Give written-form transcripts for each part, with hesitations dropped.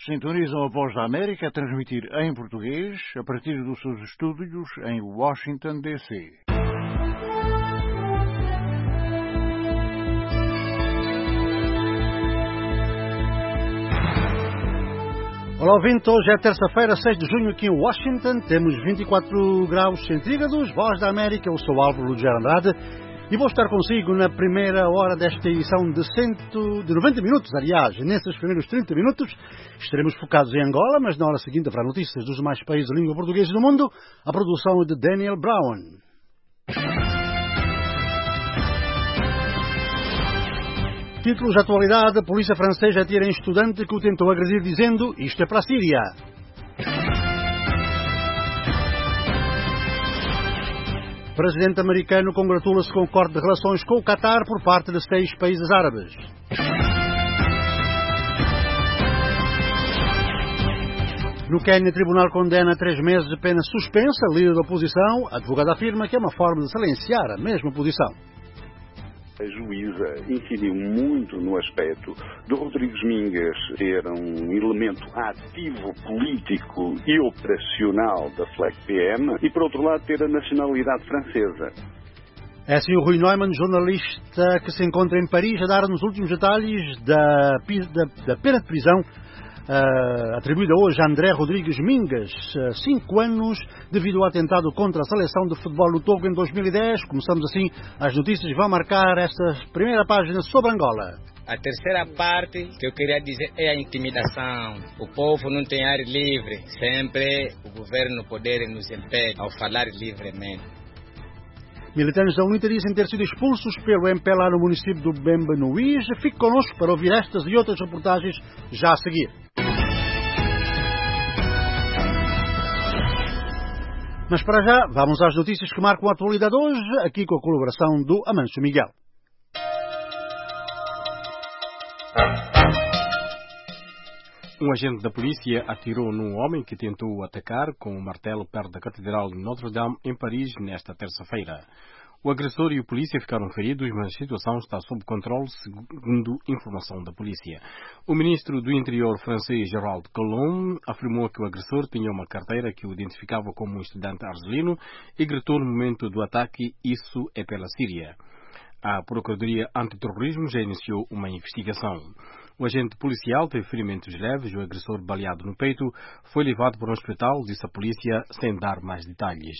Sintonizam a Voz da América a transmitir em português a partir dos seus estúdios em Washington, D.C. Olá, ouvinte. Hoje é terça-feira, 6 de junho, aqui em Washington. Temos 24 graus centígrados. Voz da América, eu sou Álvaro Lugero Andrade e vou estar consigo na primeira hora desta edição de 90 minutos, aliás. Nesses primeiros 30 minutos estaremos focados em Angola, mas na hora seguinte haverá notícias dos demais países de língua portuguesa do mundo. A produção é de Daniel Brown. Títulos de atualidade: a polícia francesa atira em estudante que o tentou agredir dizendo isto é para a Síria. O presidente americano congratula-se com o corte de relações com o Qatar por parte de 6 países árabes. No Quênia, o tribunal condena 3 meses de pena suspensa a líder da oposição. A advogada afirma que é uma forma de silenciar a mesma oposição. A juíza incidiu muito no aspecto de Rodrigues Mingas ter um elemento ativo político e operacional da FLEC-PM e, por outro lado, ter a nacionalidade francesa. É assim o Rui Neumann, jornalista que se encontra em Paris, a dar-nos os últimos detalhes da pena de prisão atribuída hoje a André Rodrigues Mingas, 5 anos, devido ao atentado contra a seleção de futebol do Togo em 2010. Começamos assim, as notícias vão marcar esta primeira página sobre Angola. A terceira parte que eu queria dizer é a intimidação. O povo não tem ar livre, sempre o governo no poder nos impede ao falar livremente. Militantes da UNITA dizem ter sido expulsos pelo MPLA no município do Bemba, no Uís. Fique connosco para ouvir estas e outras reportagens já a seguir. Mas para já, vamos às notícias que marcam a atualidade hoje, aqui com a colaboração do Amancio Miguel. Um agente da polícia atirou num homem que tentou atacar com um martelo perto da Catedral de Notre-Dame, em Paris, nesta terça-feira. O agressor e o polícia ficaram feridos, mas a situação está sob controle, segundo informação da polícia. O ministro do Interior francês, Gérald Collomb, afirmou que o agressor tinha uma carteira que o identificava como um estudante argelino e gritou no momento do ataque: "Isso é pela Síria". A Procuradoria Antiterrorismo já iniciou uma investigação. O agente policial teve ferimentos leves. O agressor, baleado no peito, foi levado para um hospital, disse a polícia, sem dar mais detalhes.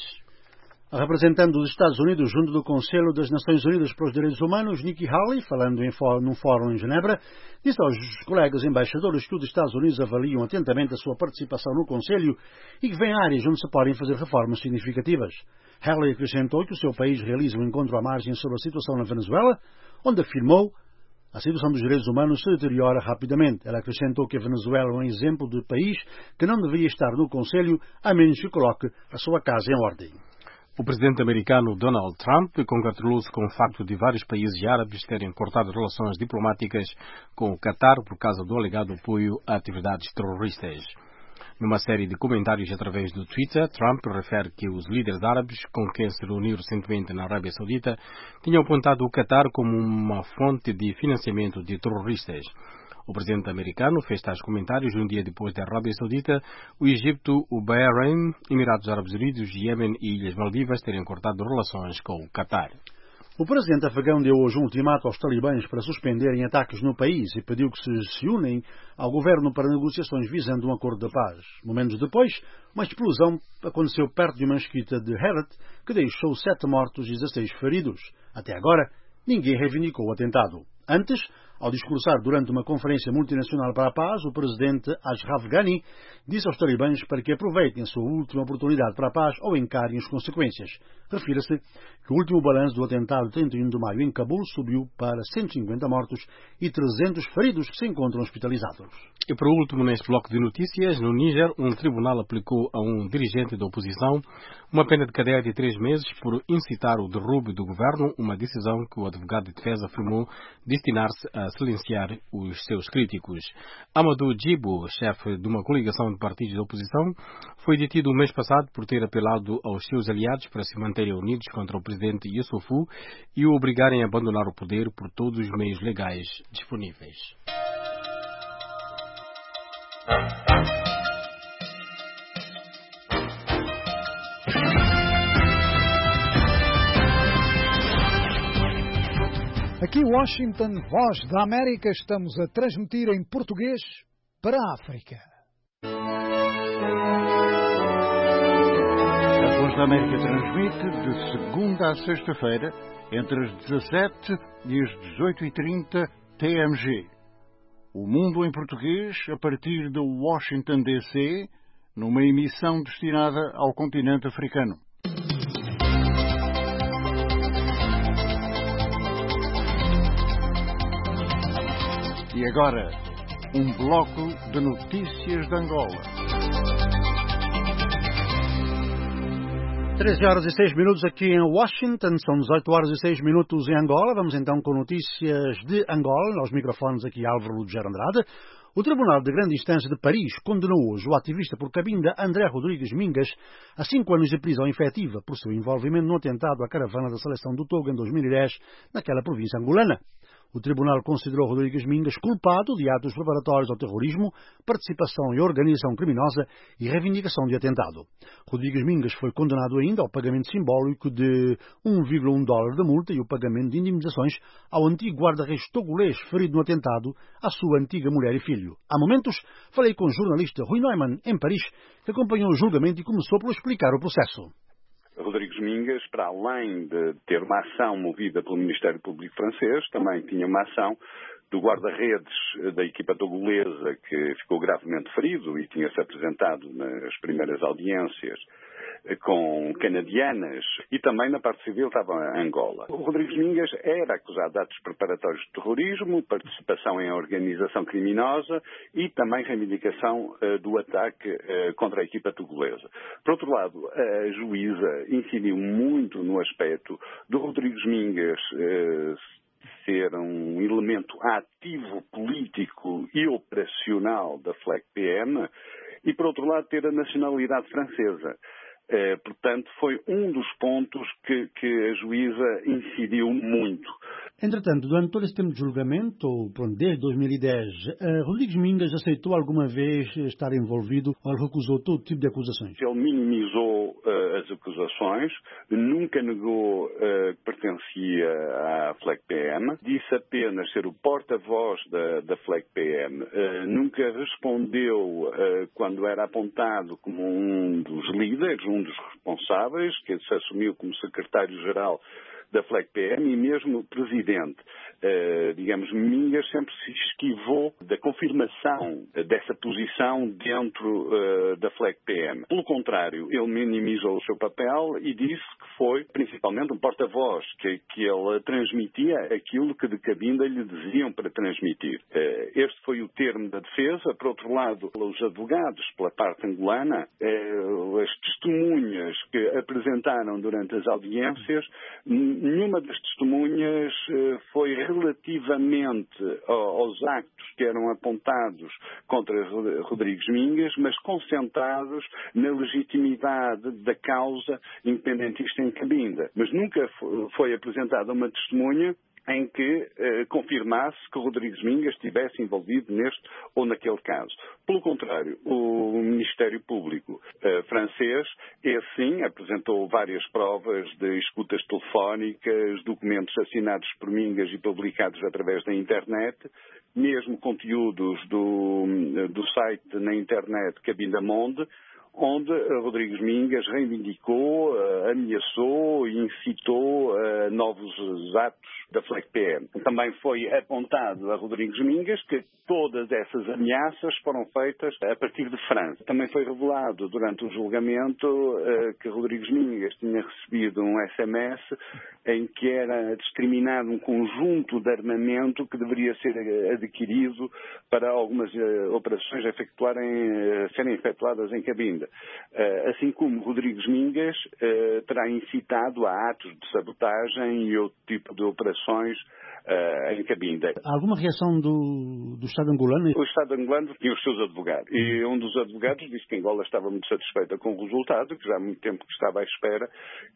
A representante dos Estados Unidos junto do Conselho das Nações Unidas para os Direitos Humanos, Nikki Haley, falando num fórum em Genebra, disse aos colegas embaixadores que os Estados Unidos avaliam atentamente a sua participação no Conselho e que vêm áreas onde se podem fazer reformas significativas. Haley acrescentou que o seu país realiza um encontro à margem sobre a situação na Venezuela, onde afirmou a situação dos direitos humanos se deteriora rapidamente. Ela acrescentou que a Venezuela é um exemplo de país que não deveria estar no Conselho, a menos que coloque a sua casa em ordem. O presidente americano Donald Trump congratulou-se com o facto de vários países árabes terem cortado relações diplomáticas com o Qatar por causa do alegado apoio a atividades terroristas. Numa série de comentários através do Twitter, Trump refere que os líderes árabes com quem se reuniu recentemente na Arábia Saudita tinham apontado o Qatar como uma fonte de financiamento de terroristas. O presidente americano fez tais comentários um dia depois da Arábia Saudita, o Egito, o Bahrein, Emirados Árabes Unidos, Iêmen e Ilhas Maldivas terem cortado relações com o Qatar. O presidente afegão deu hoje um ultimato aos talibãs para suspenderem ataques no país e pediu que se unem ao governo para negociações visando um acordo de paz. Momentos depois, uma explosão aconteceu perto de uma mesquita de Herat que deixou 7 mortos e 16 feridos. Até agora, ninguém reivindicou o atentado. Antes, ao discursar durante uma conferência multinacional para a paz, o presidente Ashraf Ghani disse aos talibãs para que aproveitem a sua última oportunidade para a paz ou encarem as consequências. Refira-se que o último balanço do atentado de 31 de maio em Cabul subiu para 150 mortos e 300 feridos que se encontram hospitalizados. E por último, neste bloco de notícias, no Níger, um tribunal aplicou a um dirigente da oposição uma pena de cadeia de 3 meses por incitar o derrube do governo, uma decisão que o advogado de defesa afirmou destinar-se a silenciar os seus críticos. Amadou Djibo, chefe de uma coligação de partidos da oposição, foi detido o mês passado por ter apelado aos seus aliados para se manterem unidos contra o presidente Youssoufou e o obrigarem a abandonar o poder por todos os meios legais disponíveis. Aqui Washington, Voz da América, estamos a transmitir em português para a África. A Voz da América transmite de segunda a sexta-feira, entre as 17 e as 18h30 TMG. O Mundo em Português, a partir de Washington, D.C., numa emissão destinada ao continente africano. E agora, um bloco de notícias de Angola. 13 horas e 6 minutos aqui em Washington, são 18 horas e 6 minutos em Angola. Vamos então com notícias de Angola. Aos microfones aqui Álvaro Ludger Andrade. O Tribunal de Grande Instância de Paris condenou hoje o ativista por Cabinda André Rodrigues Mingas a 5 anos de prisão efetiva por seu envolvimento no atentado à caravana da seleção do Togo em 2010, naquela província angolana. O Tribunal considerou Rodrigues Mingas culpado de atos preparatórios ao terrorismo, participação em organização criminosa e reivindicação de atentado. Rodrigues Mingas foi condenado ainda ao pagamento simbólico de $1,1 de multa e o pagamento de indemnizações ao antigo guarda-redes togolês ferido no atentado à sua antiga mulher e filho. Há momentos, falei com o jornalista Rui Neumann, em Paris, que acompanhou o julgamento e começou por explicar o processo. Rodrigues Mingas, para além de ter uma ação movida pelo Ministério Público francês, também tinha uma ação do guarda-redes da equipa togolesa que ficou gravemente ferido e tinha-se apresentado nas primeiras audiências com canadianas e também na parte civil estava Angola. O Rodrigues Mingas era acusado de atos preparatórios de terrorismo, participação em organização criminosa e também reivindicação do ataque contra a equipa togolesa. Por outro lado, a juíza incidiu muito no aspecto do Rodrigues Mingas ser um elemento ativo político e operacional da FLEC-PM e, por outro lado, ter a nacionalidade francesa. Portanto, foi um dos pontos que a juíza incidiu muito. Entretanto, durante todo esse tempo de julgamento, desde 2010, Rodrigues Mingas aceitou alguma vez estar envolvido ou recusou todo tipo de acusações? Ele minimizou as acusações, nunca negou que pertencia à FLEC-PM, disse apenas ser o porta-voz da FLEC-PM, nunca respondeu quando era apontado como um dos líderes, um dos responsáveis, que se assumiu como secretário-geral da FLEC-PM e mesmo o presidente. Mingas sempre se esquivou da confirmação dessa posição dentro da FLEC-PM. Pelo contrário, ele minimizou o seu papel e disse que foi principalmente um porta-voz, que ele transmitia aquilo que de Cabinda lhe diziam para transmitir. Este foi o termo da defesa. Por outro lado, os advogados, pela parte angolana, as testemunhas que apresentaram durante as audiências, nenhuma das testemunhas foi relativamente aos actos que eram apontados contra Rodrigues Mingas, mas concentrados na legitimidade da causa independentista em Cabinda. Mas nunca foi apresentada uma testemunha em que confirmasse que Rodrigues Mingas estivesse envolvido neste ou naquele caso. Pelo contrário, o Ministério Público francês, sim, apresentou várias provas de escutas telefónicas, documentos assinados por Mingas e publicados através da internet, mesmo conteúdos do site na internet Cabinda Monde, onde Rodrigues Mingas reivindicou, ameaçou e incitou novos atos da FLEC-PM. Também foi apontado a Rodrigues Mingas que todas essas ameaças foram feitas a partir de França. Também foi revelado durante o julgamento que Rodrigues Mingas tinha recebido um SMS em que era discriminado um conjunto de armamento que deveria ser adquirido para algumas operações serem efetuadas em Cabinda. Assim como Rodrigues Mingas terá incitado a atos de sabotagem e outro tipo de operações em Cabinda. Alguma reação do Estado angolano? O Estado angolano tinha os seus advogados e um dos advogados disse que Angola estava muito satisfeita com o resultado, que já há muito tempo que estava à espera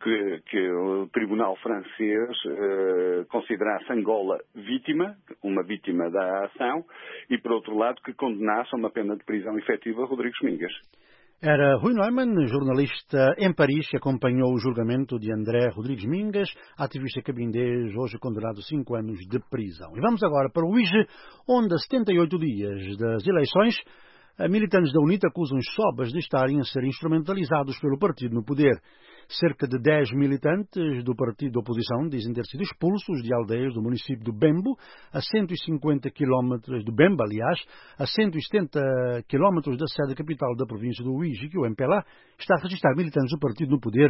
que o Tribunal francês considerasse Angola vítima, uma vítima da ação, e por outro lado que condenasse a uma pena de prisão efetiva Rodrigues Mingas. Era Rui Neumann, jornalista em Paris, que acompanhou o julgamento de André Rodrigues Mingas, ativista cabindês, hoje condenado a 5 anos de prisão. E vamos agora para o Uíge, onde a 78 dias das eleições, militantes da UNITA acusam os sobas de estarem a ser instrumentalizados pelo partido no poder. Cerca de 10 militantes do partido da oposição dizem ter sido expulsos de aldeias do município do Bembo, a 150 quilómetros do Bemba, aliás, a 170 quilómetros da sede capital da província do Uíge, que o MPLA está a registrar militantes do partido no poder,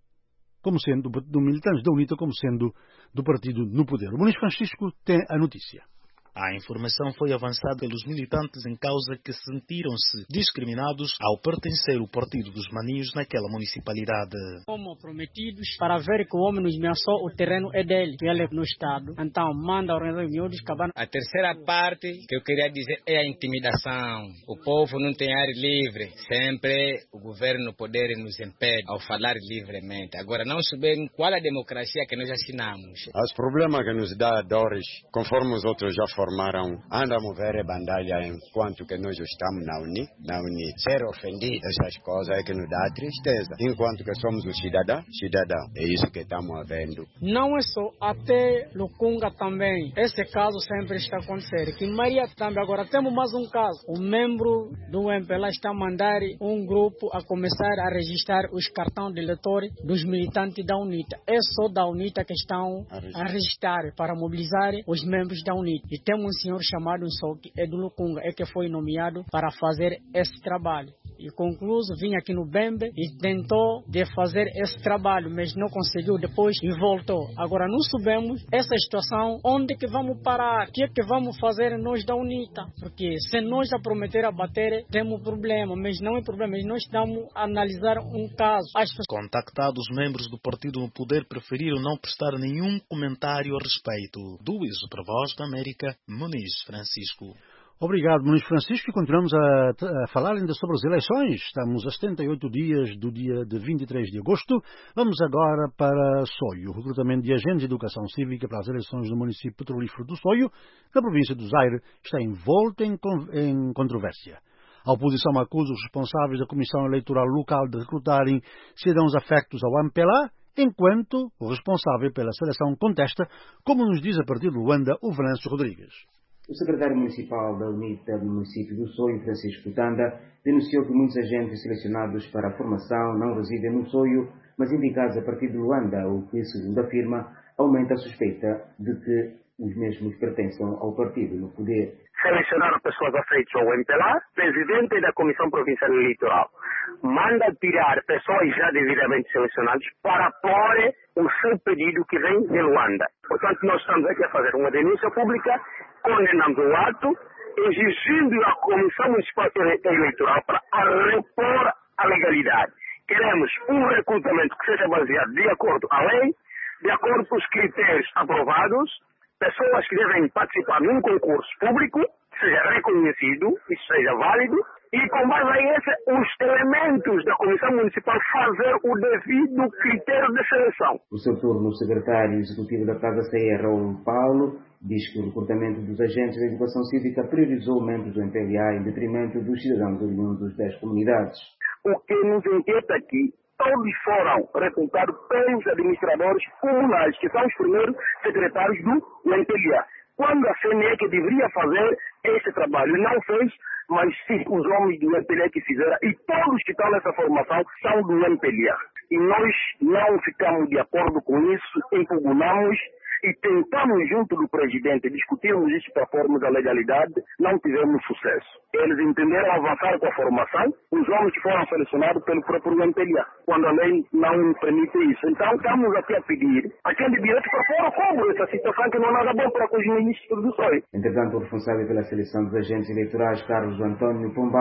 como sendo militantes da UNITA como sendo do partido no poder. O Muniz Francisco tem a notícia. A informação foi avançada pelos militantes em causa que sentiram-se discriminados ao pertencer ao Partido dos Maninhos naquela municipalidade. Como prometidos, para ver que o homem nos ameaçou, o terreno é dele, que ele é no Estado. Então, manda a organização miúdos cabana. A terceira parte que eu queria dizer é a intimidação. O povo não tem ar livre. Sempre o governo poder nos impede ao falar livremente. Agora, não sabemos qual a democracia que nós assinamos. Os problemas que nos dá dores, conforme os outros já formaram, anda a mover a bandalha enquanto que nós estamos na Uni. Ser ofendido, essas coisas é que nos dá tristeza. Enquanto que somos o cidadão, é isso que estamos vendo. Não é só, até Lucunga também. Esse caso sempre está acontecendo. Que Maria também. Agora temos mais um caso. O membro do MPLA está a mandar um grupo a começar a registrar os cartões de eleitor dos militantes da UNITA. É só da UNITA que estão a registrar para mobilizar os membros da UNITA. E temos um senhor chamado Nsoki, é do Lucunga, é que foi nomeado para fazer esse trabalho. E concluso, vim aqui no Bembe e tentou de fazer esse trabalho, mas não conseguiu depois e voltou. Agora não sabemos essa situação, onde que vamos parar, o que é que vamos fazer nós da UNITA, porque se nós já prometer a bater, temos problema, mas não é problema, nós estamos a analisar um caso. Contactados, os membros do partido no poder preferiram não prestar nenhum comentário a respeito. Do Uíge para a Voz da América, Muniz Francisco. Obrigado, Muniz Francisco. E continuamos a falar ainda sobre as eleições. Estamos a 78 dias do dia de 23 de agosto. Vamos agora para Soio. O recrutamento de agentes de educação cívica para as eleições do município petrolífero do Soio, na província do Zaire, está envolta em controvérsia. A oposição acusa os responsáveis da Comissão Eleitoral Local de recrutarem cidadãos afectos ao MPLA, enquanto o responsável pela seleção contesta, como nos diz a partir de Luanda o Venâncio Rodrigues. O secretário municipal da UNITA do município do Soio, Francisco Tanda, denunciou que muitos agentes selecionados para a formação não residem no Soio, mas indicados a partir de Luanda, o que, segundo afirma, aumenta a suspeita de que os mesmos pertençam ao partido no poder. Selecionar pessoas afeitas ao MPLA, presidente da Comissão Provincial Eleitoral manda tirar pessoas já devidamente selecionadas para pôr o seu pedido que vem de Luanda. Portanto, nós estamos aqui a fazer uma denúncia pública, condenamos o ato, exigindo à Comissão Municipal Eleitoral para repor a legalidade. Queremos um recrutamento que seja baseado de acordo com a lei, de acordo com os critérios aprovados, pessoas que devem participar num concurso público, que seja reconhecido, que seja válido, e com base a esse, os elementos da Comissão Municipal fazer o devido critério de seleção. No seu turno, o secretário executivo da Casa CE, Raul Paulo, diz que o recrutamento dos agentes da educação cívica priorizou membros do MPLA em detrimento dos cidadãos oriundos das comunidades. O que nos inquieta aqui, todos foram recrutados pelos administradores comunais, que são os primeiros secretários do MPLA. Quando a CNE que deveria fazer esse trabalho não fez, mas sim os homens do MPLA que fizeram, e todos que estão nessa formação são do MPLA. E nós não ficamos de acordo com isso, impugnamos e tentamos, junto do presidente, discutirmos isso para formos a legalidade, não tivemos sucesso. Eles entenderam avançar com a formação, os homens que foram selecionados pelo próprio MPLA, quando a lei não permite isso. Então, estamos aqui a pedir a quem de direito para fora como essa situação que não é nada bom para os ministros do SOI. Entretanto, o responsável pela seleção dos agentes eleitorais, Carlos Antônio Pombal,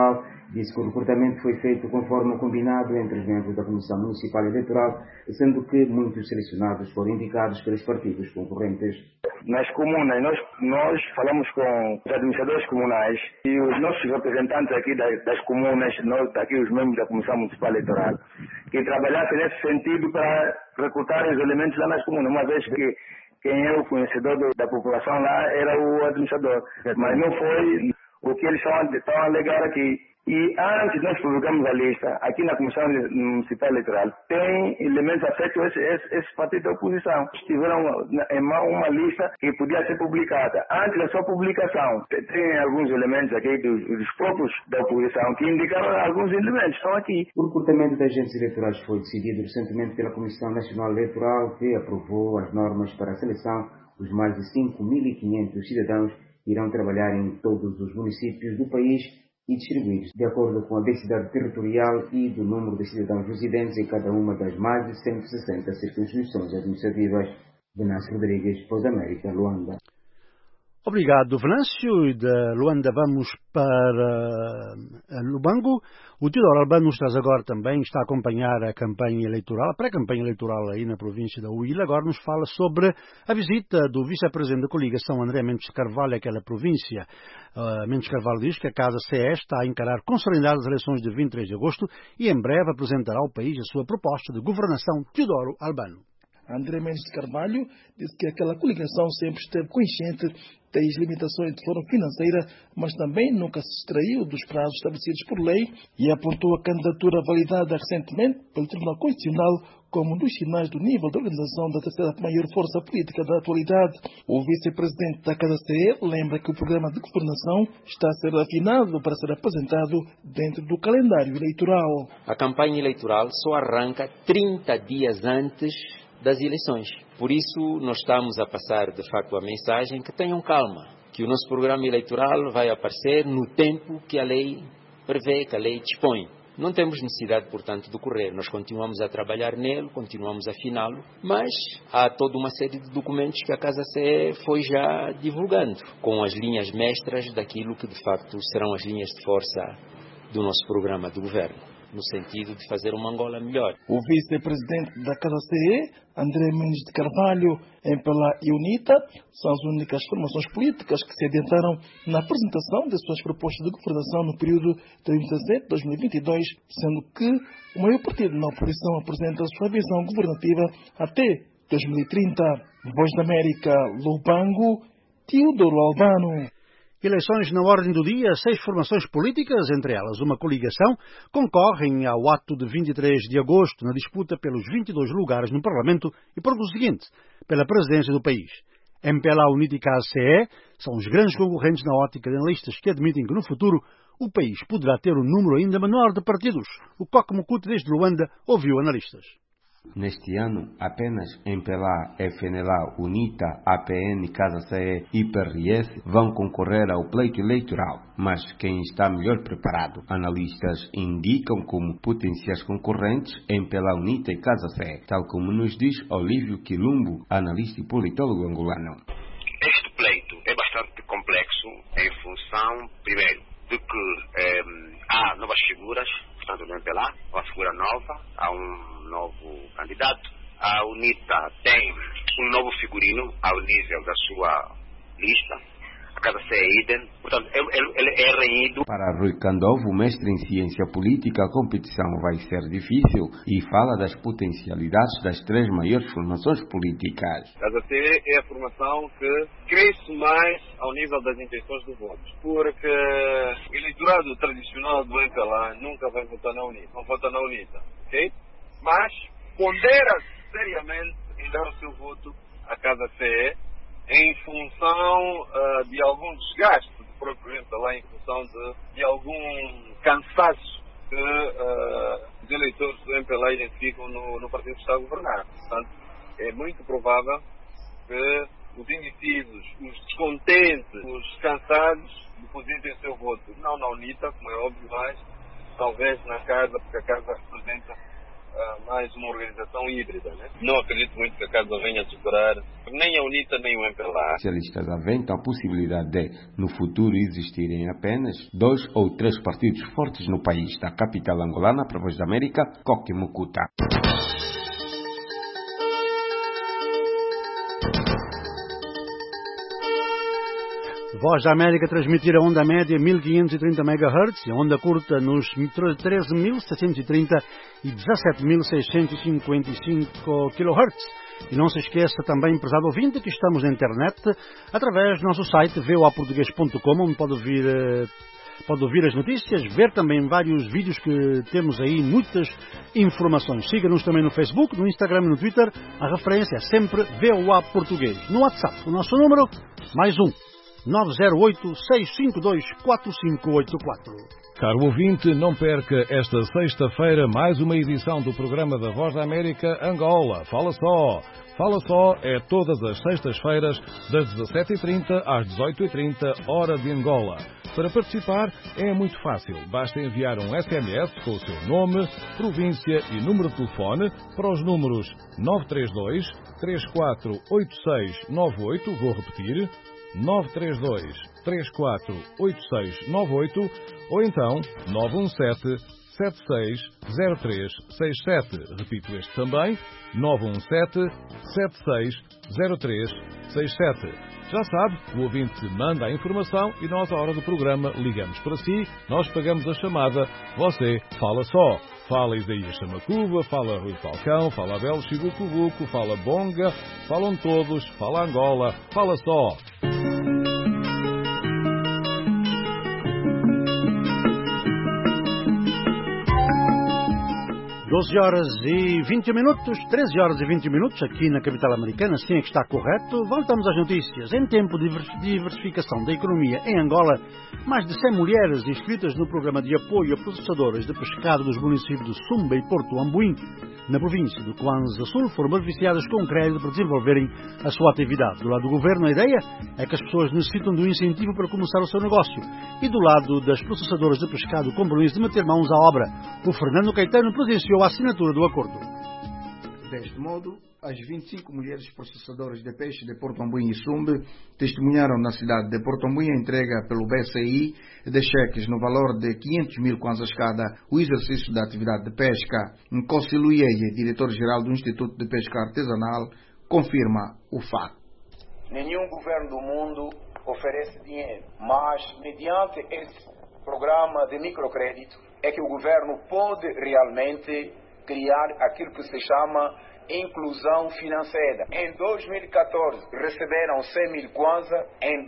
Disse que o recrutamento foi feito conforme o combinado entre os membros da Comissão Municipal Eleitoral, sendo que muitos selecionados foram indicados pelos partidos concorrentes. Nas comunas, nós falamos com os administradores comunais e os nossos representantes aqui das comunas, aqui os membros da Comissão Municipal Eleitoral, que trabalhassem nesse sentido para recrutar os elementos lá nas comunas, uma vez que quem é o conhecedor da população lá era o administrador. Mas não foi o que eles estão a alegar aqui. E antes nós publicamos a lista, aqui na Comissão Municipal Eleitoral, tem elementos afetos esse partido da oposição. Tiveram em mão uma lista que podia ser publicada. Antes da sua publicação, tem alguns elementos aqui dos próprios da oposição que indicaram alguns elementos, estão aqui. O recrutamento de agentes eleitorais foi decidido recentemente pela Comissão Nacional Eleitoral, que aprovou as normas para a seleção dos mais de 5.500 cidadãos que irão trabalhar em todos os municípios do país e distribuídos de acordo com a densidade territorial e do número de cidadãos residentes em cada uma das mais de 160 circunscrições administrativas. Venâncio Rodrigues, Voz da América, Luanda. Obrigado, Venâncio. E de Luanda vamos para Lubango. O Teodoro Albano nos traz agora também, está a acompanhar a campanha eleitoral, a pré-campanha eleitoral aí na província da Huila. Agora nos fala sobre a visita do vice-presidente da coligação, André Mendes de Carvalho, àquela província. Mendes de Carvalho diz que a Casa CE está a encarar com serenidade as eleições de 23 de agosto e em breve apresentará ao país a sua proposta de governação. Teodoro Albano. André Mendes de Carvalho disse que aquela coligação sempre esteve consciente das limitações de forma financeira, mas também nunca se extraiu dos prazos estabelecidos por lei e apontou a candidatura validada recentemente pelo Tribunal Constitucional como um dos sinais do nível de organização da terceira maior força política da atualidade. O vice-presidente da Casa CE lembra que o programa de governação está a ser afinado para ser apresentado dentro do calendário eleitoral. A campanha eleitoral só arranca 30 dias antes das eleições. Por isso, nós estamos a passar, de facto, a mensagem que tenham calma, que o nosso programa eleitoral vai aparecer no tempo que a lei prevê, que a lei dispõe. Não temos necessidade, portanto, de correr. Nós continuamos a trabalhar nele, continuamos a afiná-lo, mas há toda uma série de documentos que a Casa CE foi já divulgando, com as linhas mestras daquilo que, de facto, serão as linhas de força do nosso programa de governo, no sentido de fazer uma Angola melhor. O vice-presidente da Casa CE, André Mendes de Carvalho, MPLA e UNITA, são as únicas formações políticas que se adiantaram na apresentação de suas propostas de governação no período de 2017-2022, sendo que o maior partido na oposição apresenta a sua visão governativa até 2030. Voz da América, Lubango, Teodoro Albano. Eleições na ordem do dia, 6 formações políticas, entre elas uma coligação, concorrem ao ato de 23 de agosto na disputa pelos 22 lugares no Parlamento e, por conseguinte, pela presidência do país. MPLA, UNITA e CACE são os grandes concorrentes na ótica de analistas que admitem que no futuro o país poderá ter um número ainda menor de partidos. O Coque Mucuti desde Luanda ouviu analistas. Neste ano, apenas MPLA, FNLA, UNITA, APN, Casa CE e PRS vão concorrer ao pleito eleitoral, mas quem está melhor preparado? Analistas indicam como potenciais concorrentes MPLA, UNITA e Casa CE, tal como nos diz Olívio Quilumbo, analista e politólogo angolano. Este pleito é bastante complexo em função, primeiro, de que há novas figuras, portanto, no MPLA, uma figura nova, há um novo candidato. A UNITA tem um novo figurino ao nível da sua lista. A Casa CE é idem. Portanto, ele é renhido. Para Rui Candovo, mestre em ciência política, a competição vai ser difícil e fala das potencialidades das 3 maiores formações políticas. A Casa CE é a formação que cresce mais ao nível das intenções do voto, porque o eleitorado tradicional do MPLA nunca vai votar na UNITA, não vota na UNITA, ok? Mas pondera seriamente em dar o seu voto à Casa CE em função de algum desgaste do próprio MPLA, em função de algum cansaço que os eleitores do MPLA identificam no partido que está a governar. Portanto, é muito provável que os indecisos, os descontentes, os cansados depositem o seu voto, não na UNITA, como é óbvio, mas talvez na Casa, porque a Casa representa mais uma organização híbrida, né? Não acredito muito que a casa venha a superar nem a UNITA nem o MPLA. Especialistas aventam a possibilidade de, no futuro, existirem apenas 2 ou 3 partidos fortes no país. Da capital angolana, para a Voz da América, Coque Mucuta. Voz da América transmitir a onda média 1530 MHz e a onda curta nos 13.730 e 17.655 kHz. E não se esqueça também, prezado ouvinte, que estamos na internet através do nosso site voaportugues.com, onde pode ouvir as notícias, ver também vários vídeos que temos aí, muitas informações. Siga-nos também no Facebook, no Instagram e no Twitter. A referência é sempre VOA Português. No WhatsApp, o nosso número, +1 908-652-4584. Caro ouvinte, não perca esta sexta-feira mais uma edição do programa da Voz da América Angola. Fala Só! Fala Só é todas as sextas-feiras, das 17h30 às 18h30, hora de Angola. Para participar é muito fácil. Basta enviar um SMS com o seu nome, província e número de telefone para os números 932 348698, vou repetir, 932 348698 ou então 917 760367. Repito este também, 917 760367. Já sabe, o ouvinte manda a informação e nós, à hora do programa, ligamos para si, nós pagamos a chamada, você fala só. Fala Isaías Chamacuva, fala Rui Falcão, fala Abel Chibucubuco, fala Bonga, falam todos, fala Angola, fala só. 12 horas e 20 minutos, 13 horas e 20 minutos, aqui na capital americana, assim é que está correto. Voltamos às notícias. Em tempo de diversificação da economia em Angola, mais de 100 mulheres inscritas no programa de apoio a processadoras de pescado dos municípios de Sumba e Porto Ambuim, na província do Kwanza Sul, foram beneficiadas com crédito para desenvolverem a sua atividade. Do lado do governo, a ideia é que as pessoas necessitam de um incentivo para começar o seu negócio. E do lado das processadoras de pescado, o compromisso de meter mãos à obra. O Fernando Caetano presenciou a assinatura do acordo. Deste modo, as 25 mulheres processadoras de peixe de Porto Ambuim e Sumbe testemunharam na cidade de Porto Ambuim a entrega pelo BCI de cheques no valor de 500 mil kwanzas cada o exercício da atividade de pesca. Nkosi Luyeye, diretor-geral do Instituto de Pesca Artesanal, confirma o facto. Nenhum governo do mundo oferece dinheiro, mas mediante esse programa de microcrédito é que o governo pode realmente criar aquilo que se chama inclusão financeira. Em 2014 receberam 100 mil kwanza, em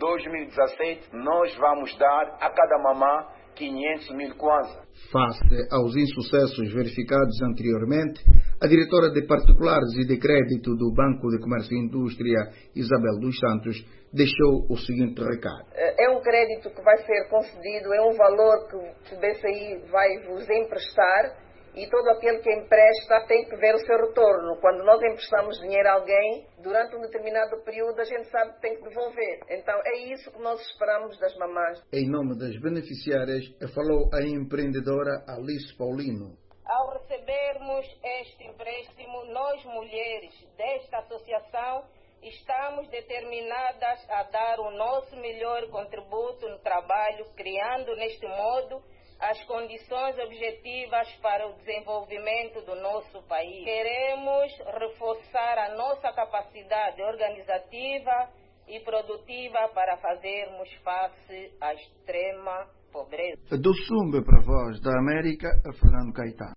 2017 nós vamos dar a cada mamã 500 mil kwanza. Face aos insucessos verificados anteriormente, a diretora de particulares e de crédito do Banco de Comércio e Indústria, Isabel dos Santos, deixou o seguinte recado. É um crédito que vai ser concedido, é um valor que o BCI vai vos emprestar e todo aquele que empresta tem que ver o seu retorno. Quando nós emprestamos dinheiro a alguém, durante um determinado período a gente sabe que tem que devolver. Então é isso que nós esperamos das mamãs. Em nome das beneficiárias, falou a empreendedora Alice Paulino. Ao recebermos este empréstimo, nós mulheres desta associação estamos determinadas a dar o nosso melhor contributo no trabalho, criando neste modo as condições objetivas para o desenvolvimento do nosso país. Queremos reforçar a nossa capacidade organizativa e produtiva para fazermos face à extrema pobreza. Do Sumbe para a Voz da América, a Fernando Caetano.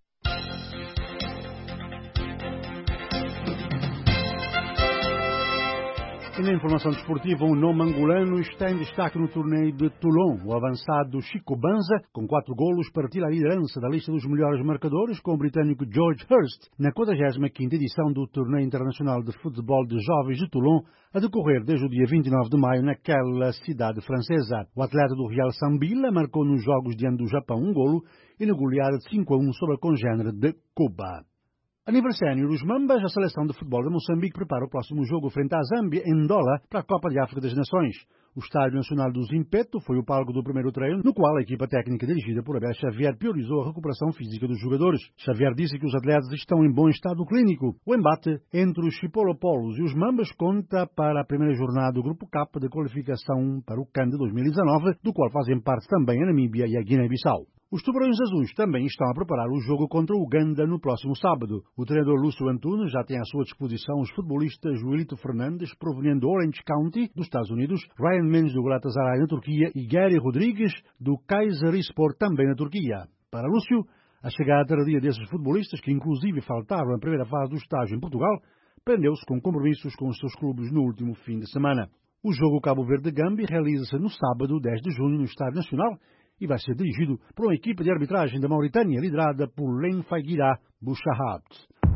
E na informação desportiva, um nome angolano está em destaque no torneio de Toulon. O avançado Chico Banza, com 4 golos, partilha a liderança da lista dos melhores marcadores com o britânico George Hurst, na 45ª edição do Torneio Internacional de Futebol de Jovens de Toulon, a decorrer desde o dia 29 de maio naquela cidade francesa. O atleta do Real Sambila marcou nos jogos diante do Japão um golo e na goleada de 5-1 sobre a congênere de Cuba. Aniversário dos Mambas, a seleção de futebol de Moçambique prepara o próximo jogo frente à Zâmbia em Ndola para a Copa de África das Nações. O Estádio Nacional do Zimpeto foi o palco do primeiro treino, no qual a equipa técnica dirigida por Abel Xavier priorizou a recuperação física dos jogadores. Xavier disse que os atletas estão em bom estado clínico. O embate entre os Chipolopolos e os Mambas conta para a primeira jornada do Grupo K de qualificação para o CAN de 2019, do qual fazem parte também a Namíbia e a Guiné-Bissau. Os Tubarões Azuis também estão a preparar o jogo contra o Uganda no próximo sábado. O treinador Lúcio Antunes já tem à sua disposição os futbolistas Joelito Fernandes, proveniente do Orange County, dos Estados Unidos, Ryan Mendes, do Galatasaray, na Turquia, e Gary Rodrigues, do Kayserispor, também na Turquia. Para Lúcio, a chegada tardia desses futbolistas, que inclusive faltaram na primeira fase do estágio em Portugal, prendeu-se com compromissos com os seus clubes no último fim de semana. O jogo Cabo Verde-Gâmbia realiza-se no sábado, 10 de junho, no Estádio Nacional, e vai ser dirigido por uma equipe de arbitragem da Mauritânia, liderada por Len Faiguira Bouchahat.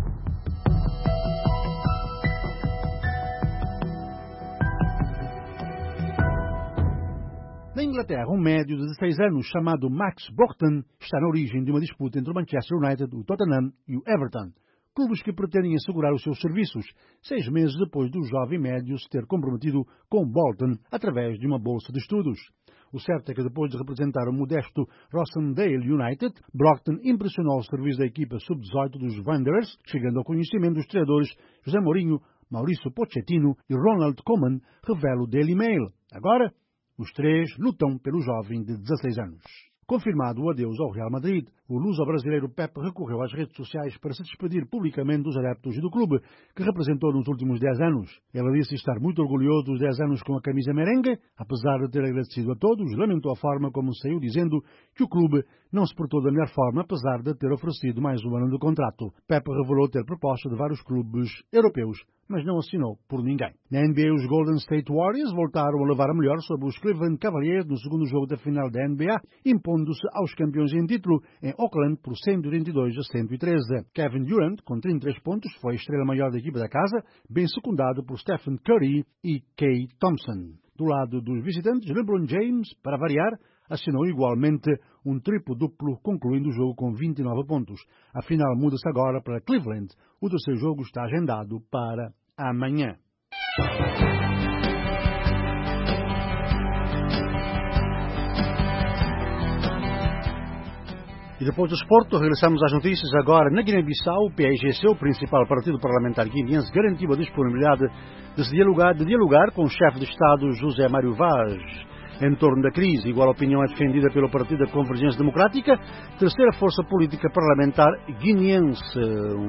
Na Inglaterra, um médio de 16 anos chamado Max Broughton está na origem de uma disputa entre o Manchester United, o Tottenham e o Everton, clubes que pretendem assegurar os seus serviços, 6 meses depois do jovem médio se ter comprometido com Bolton através de uma bolsa de estudos. O certo é que depois de representar o modesto Rossendale United, Broughton impressionou o serviço da equipa sub-18 dos Wanderers, chegando ao conhecimento dos treinadores José Mourinho, Maurício Pochettino e Ronald Koeman, revela o Daily Mail. Agora, os três lutam pelo jovem de 16 anos. Confirmado o adeus ao Real Madrid, o luso-brasileiro Pep recorreu às redes sociais para se despedir publicamente dos adeptos e do clube, que representou nos últimos 10 anos. Ele disse estar muito orgulhoso dos 10 anos com a camisa merengue, apesar de ter agradecido a todos, lamentou a forma como saiu, dizendo que o clube não se portou da melhor forma, apesar de ter oferecido mais um ano de contrato. Pep revelou ter proposta de vários clubes europeus, mas não assinou por ninguém. Na NBA, os Golden State Warriors voltaram a levar a melhor sobre os Cleveland Cavaliers no segundo jogo da final da NBA, impondo-se aos campeões em título em Oakland por 132-113. Kevin Durant, com 33 pontos, foi a estrela maior da equipa da casa, bem secundado por Stephen Curry e Klay Thompson. Do lado dos visitantes, LeBron James, para variar, assinou igualmente um triplo-duplo, concluindo o jogo com 29 pontos. A final muda-se agora para Cleveland. O terceiro jogo está agendado para amanhã. E depois do esporte, regressamos às notícias. Agora, na Guiné-Bissau, o PAIGC, o principal partido parlamentar guineense, garantiu a disponibilidade de dialogar com o chefe de Estado, José Mário Vaz, em torno da crise. Igual opinião é defendida pelo Partido da Convergência Democrática, terceira força política parlamentar guineense.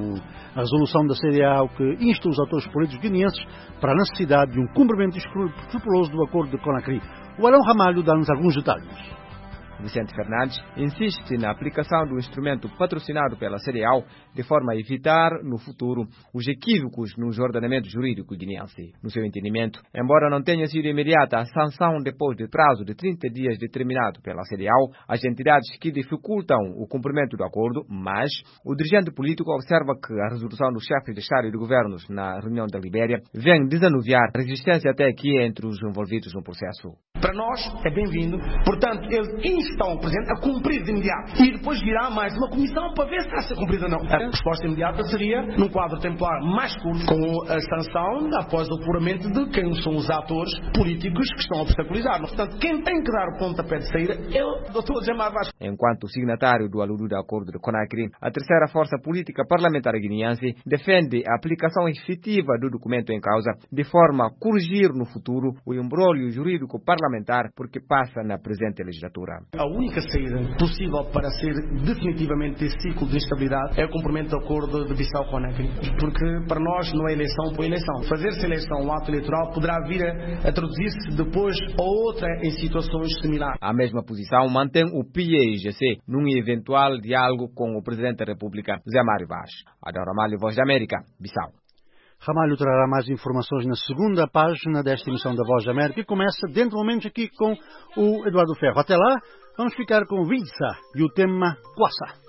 A resolução da CDAO que insta os atores políticos guineenses para a necessidade de um cumprimento escrupuloso do acordo de Conakry. O Arão Ramalho dá-nos alguns detalhes. Vicente Fernandes insiste na aplicação do instrumento patrocinado pela CDAO de forma a evitar, no futuro, os equívocos nos ordenamentos jurídicos guineense. No seu entendimento, embora não tenha sido imediata a sanção depois de prazo de 30 dias determinado pela CDAO, as entidades que dificultam o cumprimento do acordo, mas o dirigente político observa que a resolução dos chefes de Estado e de governos na reunião da Libéria vem desanuviar a resistência até aqui entre os envolvidos no processo. Para nós é bem-vindo, portanto, eles instam o Presidente a cumprir de imediato e depois virá mais uma comissão para ver se está a ser cumprida ou não. A resposta imediata seria num quadro temporal mais curto, com a sanção após o apuramento de quem são os atores políticos que estão a obstaculizar. Portanto, quem tem que dar o pontapé de saída é o Dr. José Mário Vaz. Enquanto signatário do aludido acordo de Conakry, a terceira força política parlamentar guineense defende a aplicação efetiva do documento em causa, de forma a corrigir no futuro o embrólio jurídico parlamentar porque passa na presente legislatura. A única saída possível para ser definitivamente esse ciclo de instabilidade é o cumprimento do acordo de Bissau-Conakry, porque para nós não é eleição por eleição. Fazer-se eleição, um ato eleitoral, poderá vir a traduzir-se depois a outra em situações similares. A mesma posição mantém o PAIGC num eventual diálogo com o Presidente da República, José Mário Vaz. Adão Ramalho, Voz da América, Bissau. Ramalho trará mais informações na segunda página desta emissão da Voz da América, que começa dentro de momentos aqui com o Eduardo Ferro. Até lá, vamos ficar com Vidsa e o tema Kwassa.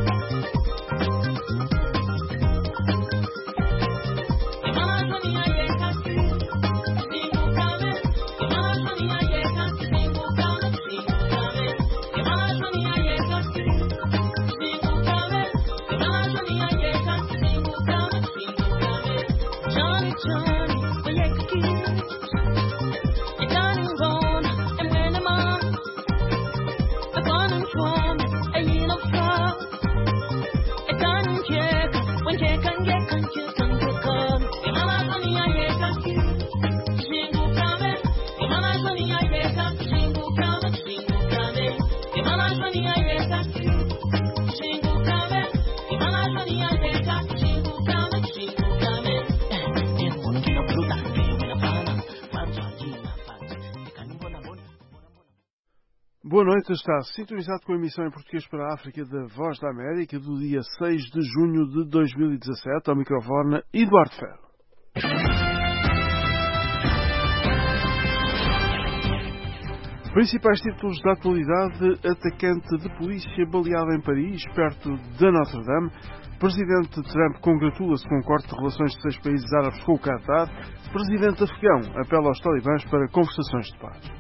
Yeah. Boa noite, está sintonizado com a emissão em português para a África da Voz da América do dia 6 de junho de 2017, ao microfone Eduardo Ferro. Principais títulos da atualidade: atacante de polícia baleado em Paris, perto de Notre-Dame. Presidente Trump congratula-se com o corte de relações de 6 países árabes com o Qatar. Presidente afegão apela aos talibãs para conversações de paz.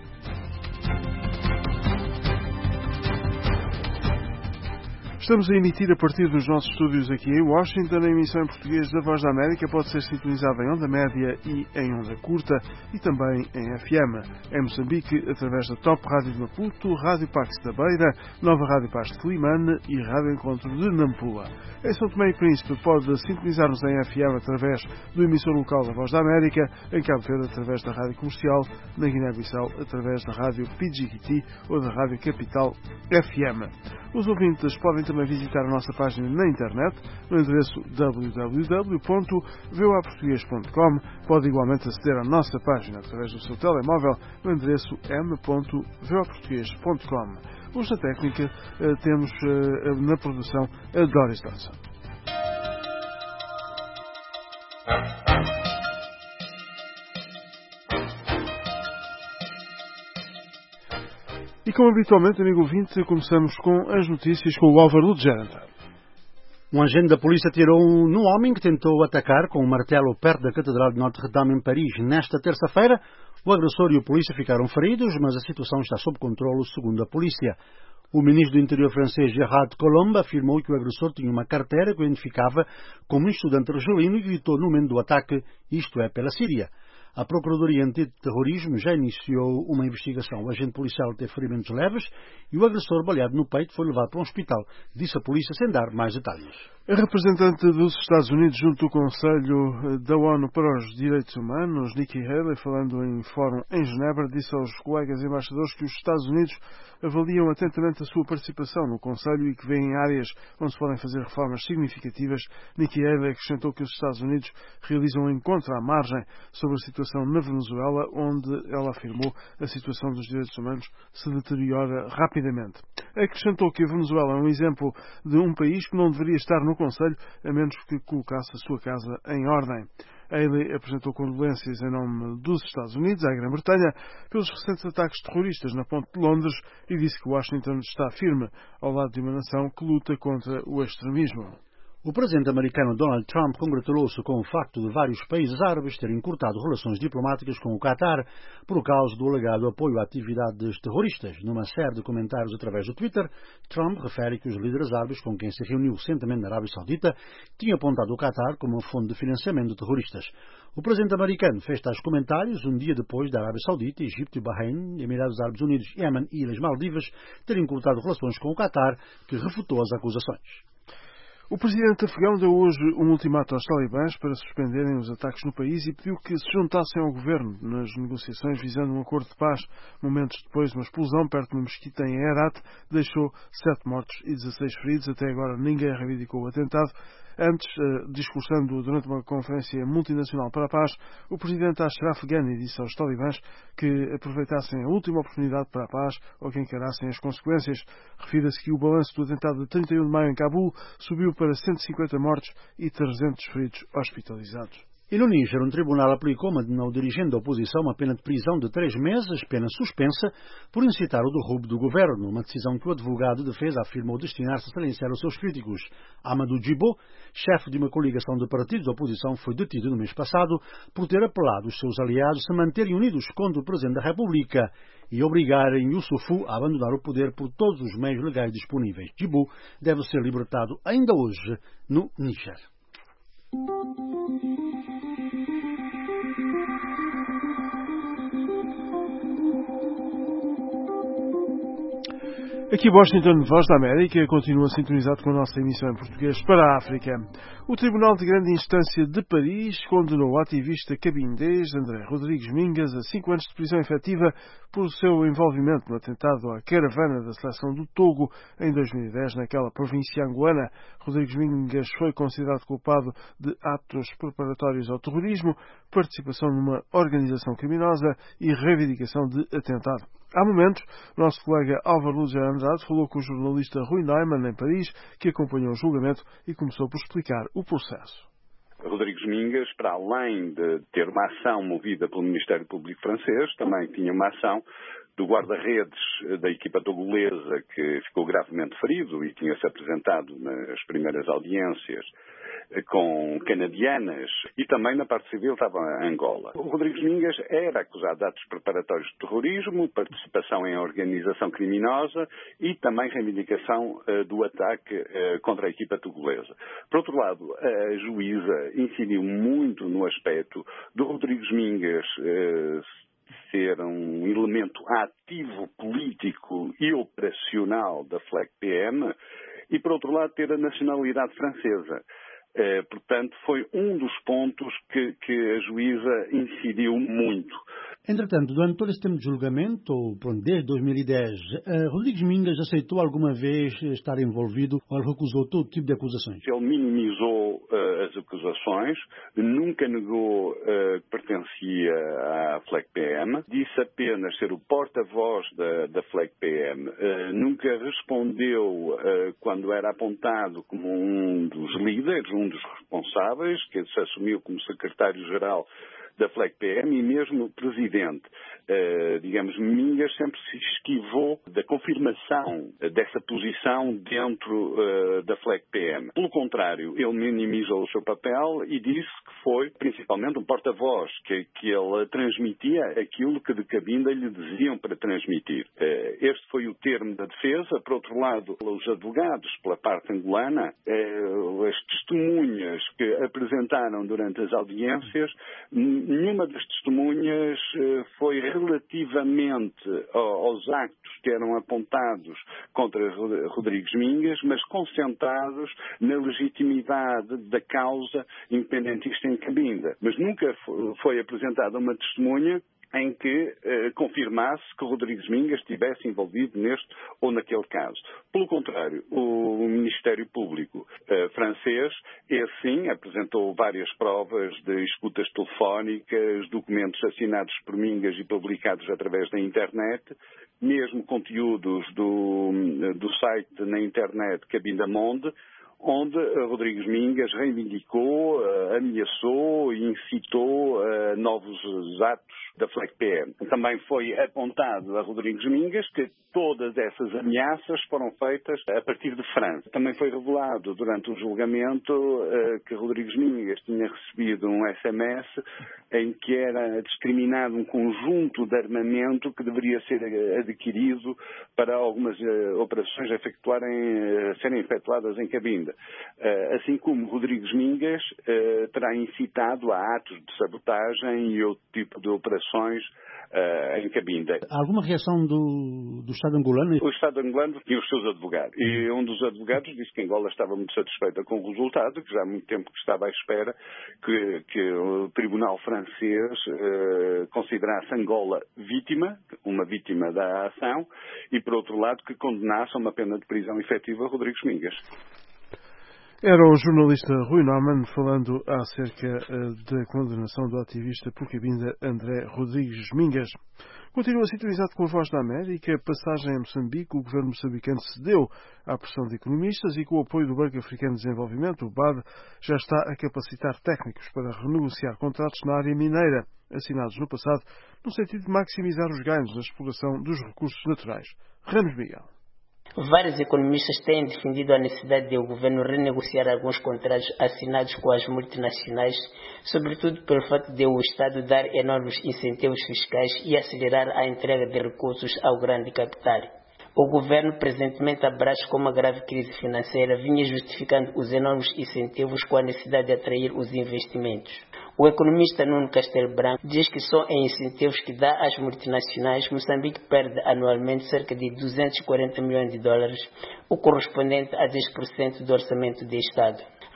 Estamos a emitir a partir dos nossos estúdios aqui em Washington. A emissão em português da Voz da América pode ser sintonizada em onda média e em onda curta e também em FM. Em Moçambique, através da Top Rádio de Maputo, Rádio Pax da Beira, Nova Rádio Paz de Climane e Rádio Encontro de Nampula. Em São Tomé e Príncipe pode sintonizar-nos em FM através do emissor local da Voz da América, em Cabo Verde através da Rádio Comercial, na Guiné-Bissau através da Rádio Pidjiquiti ou da Rádio Capital FM. Os ouvintes podem também visitar a nossa página na internet, no endereço www.voaportugues.com. Pode igualmente aceder à nossa página através do seu telemóvel, no endereço m.voaportugues.com. Hoje na técnica temos na produção a Doris Dodson. E como habitualmente, amigo ouvinte, começamos com as notícias com o Álvaro de Gerenta. Um agente da polícia atirou num homem que tentou atacar com um martelo perto da Catedral de Notre-Dame em Paris nesta terça-feira. O agressor e o polícia ficaram feridos, mas a situação está sob controle, segundo a polícia. O ministro do Interior francês Gérard Collomb afirmou que o agressor tinha uma carteira que o identificava como um estudante argelino e gritou no momento do ataque, isto é, pela Síria. A Procuradoria Antiterrorismo já iniciou uma investigação. O agente policial teve ferimentos leves e o agressor, baleado no peito, foi levado para um hospital, disse a polícia sem dar mais detalhes. A representante dos Estados Unidos junto ao Conselho da ONU para os Direitos Humanos, Nikki Haley, falando em fórum em Genebra, disse aos colegas embaixadores que os Estados Unidos avaliam atentamente a sua participação no Conselho e que vêem áreas onde se podem fazer reformas significativas. Nikki Haley acrescentou que os Estados Unidos realizam um encontro à margem sobre a situação na Venezuela, onde ela afirmou a situação dos direitos humanos se deteriora rapidamente. Acrescentou que a Venezuela é um exemplo de um país que não deveria estar no Conselho, a menos que colocasse a sua casa em ordem. Haley apresentou condolências em nome dos Estados Unidos à Grã-Bretanha pelos recentes ataques terroristas na Ponte de Londres e disse que Washington está firme ao lado de uma nação que luta contra o extremismo. O presidente americano Donald Trump congratulou-se com o facto de vários países árabes terem cortado relações diplomáticas com o Qatar por causa do alegado apoio a atividades terroristas. Numa série de comentários através do Twitter, Trump refere que os líderes árabes com quem se reuniu recentemente na Arábia Saudita tinham apontado o Qatar como uma fonte de financiamento de terroristas. O presidente americano fez tais comentários um dia depois da Arábia Saudita, Egito e Bahrein, Emirados Árabes Unidos, Iêmen e Ilhas Maldivas terem cortado relações com o Qatar, que refutou as acusações. O presidente afegão deu hoje um ultimato aos talibãs para suspenderem os ataques no país e pediu que se juntassem ao governo nas negociações visando um acordo de paz. Momentos depois, uma explosão perto de uma mesquita em Herat deixou 7 mortos e 16 feridos. Até agora ninguém reivindicou o atentado. Antes, discursando durante uma conferência multinacional para a paz, o presidente Ashraf Ghani disse aos talibãs que aproveitassem a última oportunidade para a paz ou que encarassem as consequências. Refira-se que o balanço do atentado de 31 de maio em Cabul subiu para 150 mortos e 300 feridos hospitalizados. E no Níger, um tribunal aplicou ao dirigente da oposição uma pena de prisão de 3 meses, pena suspensa, por incitar o derrubo do governo, uma decisão que o advogado de defesa afirmou destinar-se a silenciar os seus críticos. Amadou Djibo, chefe de uma coligação de partidos da oposição, foi detido no mês passado por ter apelado os seus aliados a se manterem unidos contra o Presidente da República e obrigarem Youssoufou a abandonar o poder por todos os meios legais disponíveis. Djibo deve ser libertado ainda hoje no Níger. Aqui Washington, Voz da América, continua sintonizado com a nossa emissão em português para a África. O Tribunal de Grande Instância de Paris condenou o ativista cabindês André Rodrigues Mingas a 5 anos de prisão efetiva por o seu envolvimento no atentado à caravana da seleção do Togo em 2010 naquela província angolana. Rodrigues Mingas foi considerado culpado de atos preparatórios ao terrorismo, participação numa organização criminosa e reivindicação de atentado. Há momentos, o nosso colega Álvaro Lúcia Andrade falou com o jornalista Rui Neumann, em Paris, que acompanhou o julgamento e começou por explicar o processo. Rodrigues Mingas, para além de ter uma ação movida pelo Ministério Público francês, também tinha uma ação do guarda-redes da equipa togolesa, que ficou gravemente ferido e tinha-se apresentado nas primeiras audiências com canadianas, e também na parte civil estava Angola. O Rodrigues Mingas era acusado de atos preparatórios de terrorismo, participação em organização criminosa e também reivindicação do ataque contra a equipa togolesa. Por outro lado, a juíza incidiu muito no aspecto do Rodrigues Mingas ser um elemento ativo político e operacional da FLEC-PM e, por outro lado, ter a nacionalidade francesa. Portanto, foi um dos pontos que a juíza incidiu muito. Entretanto, durante todo esse tempo de julgamento, desde 2010, Rodrigues Mingas aceitou alguma vez estar envolvido ou recusou todo tipo de acusações? Ele minimizou as acusações, nunca negou que pertencia à FLEC-PM, disse apenas ser o porta-voz da FLEC-PM, nunca respondeu quando era apontado como um dos líderes, um dos responsáveis, que se assumiu como secretário-geral da FLEC-PM e mesmo o presidente, Mingas sempre se esquivou da confirmação dessa posição dentro da FLEC-PM. Pelo contrário, ele minimizou o seu papel e disse que foi principalmente um porta-voz, que ele transmitia aquilo que de Cabinda lhe diziam para transmitir. Este foi o termo da defesa. Por outro lado, os advogados, pela parte angolana, as testemunhas que apresentaram durante as audiências, nenhuma das testemunhas foi relativamente aos actos que eram apontados contra Rodrigues Mingas, mas concentrados na legitimidade da causa independentista em Cabinda. Mas nunca foi apresentada uma testemunha em que confirmasse que Rodrigues Mingas estivesse envolvido neste ou naquele caso. Pelo contrário, o Ministério Público francês, sim, apresentou várias provas de escutas telefónicas, documentos assinados por Mingas e publicados através da internet, mesmo conteúdos do site na internet Cabinda Monde, onde Rodrigues Mingas reivindicou, ameaçou e incitou novos atos da FLEC-PM. Também foi apontado a Rodrigues Mingas que todas essas ameaças foram feitas a partir de França. Também foi revelado durante o julgamento que Rodrigues Mingas tinha recebido um SMS em que era discriminado um conjunto de armamento que deveria ser adquirido para algumas operações serem efetuadas em Cabinda. Assim como Rodrigues Mingas terá incitado a atos de sabotagem e outro tipo de operações em Cabinda. Alguma reação do Estado angolano? O Estado angolano e os seus advogados. E um dos advogados disse que Angola estava muito satisfeita com o resultado, que já há muito tempo que estava à espera que o Tribunal francês considerasse Angola uma vítima da ação, e por outro lado que condenasse a uma pena de prisão efetiva a Rodrigues Mingas. Era o jornalista Rui Neumann falando acerca da condenação do ativista por Cabinda André Rodrigues Mingas. Continua sintonizado com a Voz da América. Passagem a Moçambique, o governo moçambicano cedeu à pressão de economistas e com o apoio do Banco Africano de Desenvolvimento, o BAD, já está a capacitar técnicos para renegociar contratos na área mineira, assinados no passado, no sentido de maximizar os ganhos na exploração dos recursos naturais. Ramos Miguel. Vários economistas têm defendido a necessidade de o governo renegociar alguns contratos assinados com as multinacionais, sobretudo pelo fato de o Estado dar enormes incentivos fiscais e acelerar a entrega de recursos ao grande capital. O governo presentemente abraça com uma grave crise financeira, vinha justificando os enormes incentivos com a necessidade de atrair os investimentos. O economista Nuno Castelo Branco diz que só em incentivos que dá às multinacionais, Moçambique perde anualmente cerca de 240 milhões de dólares, o correspondente a 10% do orçamento do Estado.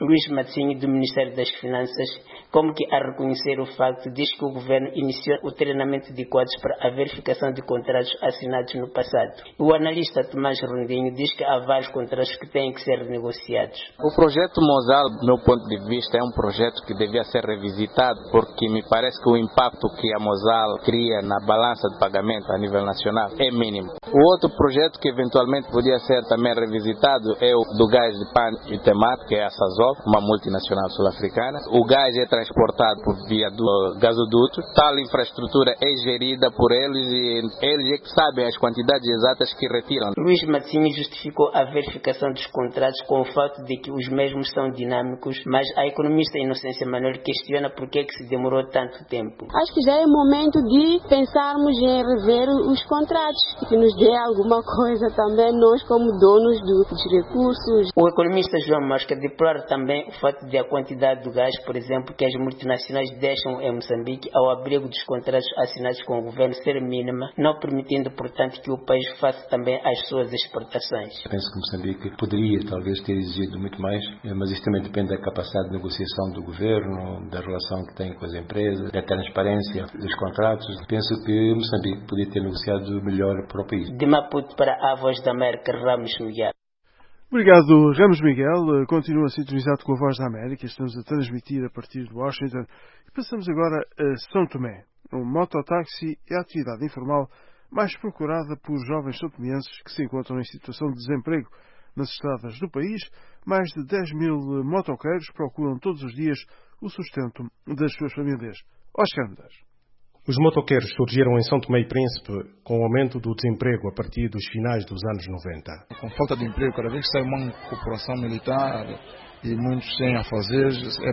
Luís Matinho, do Ministério das Finanças, como que a reconhecer o facto diz que o governo iniciou o treinamento de quadros para a verificação de contratos assinados no passado. O analista Tomás Rondinho diz que há vários contratos que têm que ser renegociados. O projeto Mozal, do meu ponto de vista, é um projeto que devia ser revisitado, porque me parece que o impacto que a Mozal cria na balança de pagamento a nível nacional é mínimo. O outro projeto que eventualmente podia ser também revisitado é o do gás de Pan e Temat, que é a Sazol, uma multinacional sul-africana. O gás é transportado por via do gasoduto. Tal infraestrutura é gerida por eles e eles é que sabem as quantidades exatas que retiram. Luís Matinho justificou a verificação dos contratos com o fato de que os mesmos são dinâmicos, mas a economista Inocência Manuel questiona por que se demorou tanto tempo. Acho que já é momento de pensarmos em rever os contratos, que nos dê alguma coisa também nós como donos dos recursos. O economista João Mosca deplora também o fato de a quantidade do gás, por exemplo, que as multinacionais deixam em Moçambique ao abrigo dos contratos assinados com o governo ser mínima, não permitindo, portanto, que o país faça também as suas exportações. Penso que Moçambique poderia talvez ter exigido muito mais, mas isso também depende da capacidade de negociação do governo, da relação que tem com as empresas, da transparência dos contratos. Penso que Moçambique podia ter negociado melhor para o país. De Maputo para a Voz da América, Ramos Miguel. Obrigado, Ramos Miguel. Continua sintonizado com a Voz da América. Estamos a transmitir a partir de Washington. E passamos agora a São Tomé. O mototáxi é a atividade informal mais procurada por jovens são-tomenses que se encontram em situação de desemprego. Nas estradas do país, mais de 10 mil motoqueiros procuram todos os dias o sustento das suas famílias. Oscar Mendes. Os motoqueiros surgiram em São Tomé e Príncipe com o aumento do desemprego a partir dos finais dos anos 90. Com falta de emprego, cada vez que sai uma corporação militar e muitos sem a fazer, é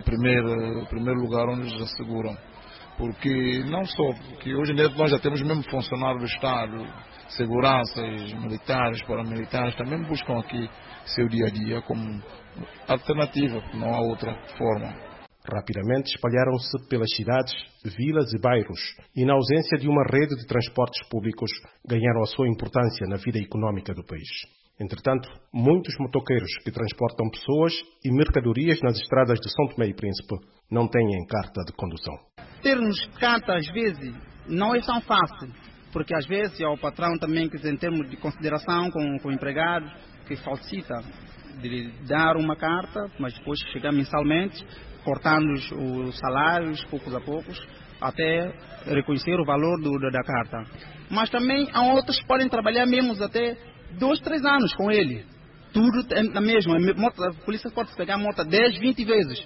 o primeiro lugar onde eles asseguram. Porque não só, porque hoje em dia nós já temos mesmo funcionários do Estado, seguranças, militares, paramilitares, também buscam aqui seu dia a dia como alternativa, não há outra forma. Rapidamente espalharam-se pelas cidades, vilas e bairros e, na ausência de uma rede de transportes públicos, ganharam a sua importância na vida económica do país. Entretanto, muitos motoqueiros que transportam pessoas e mercadorias nas estradas de São Tomé e Príncipe não têm carta de condução. Termos carta, às vezes, não é tão fácil, porque às vezes é o patrão também que, em termos de consideração com o empregado, que falsita de dar uma carta, mas depois chegar mensalmente, cortando os salários, poucos a poucos, até reconhecer o valor da carta. Mas também há outros que podem trabalhar mesmo até 2, 3 anos com ele. Tudo é a mesma. A polícia pode pegar a moto 10, 20 vezes.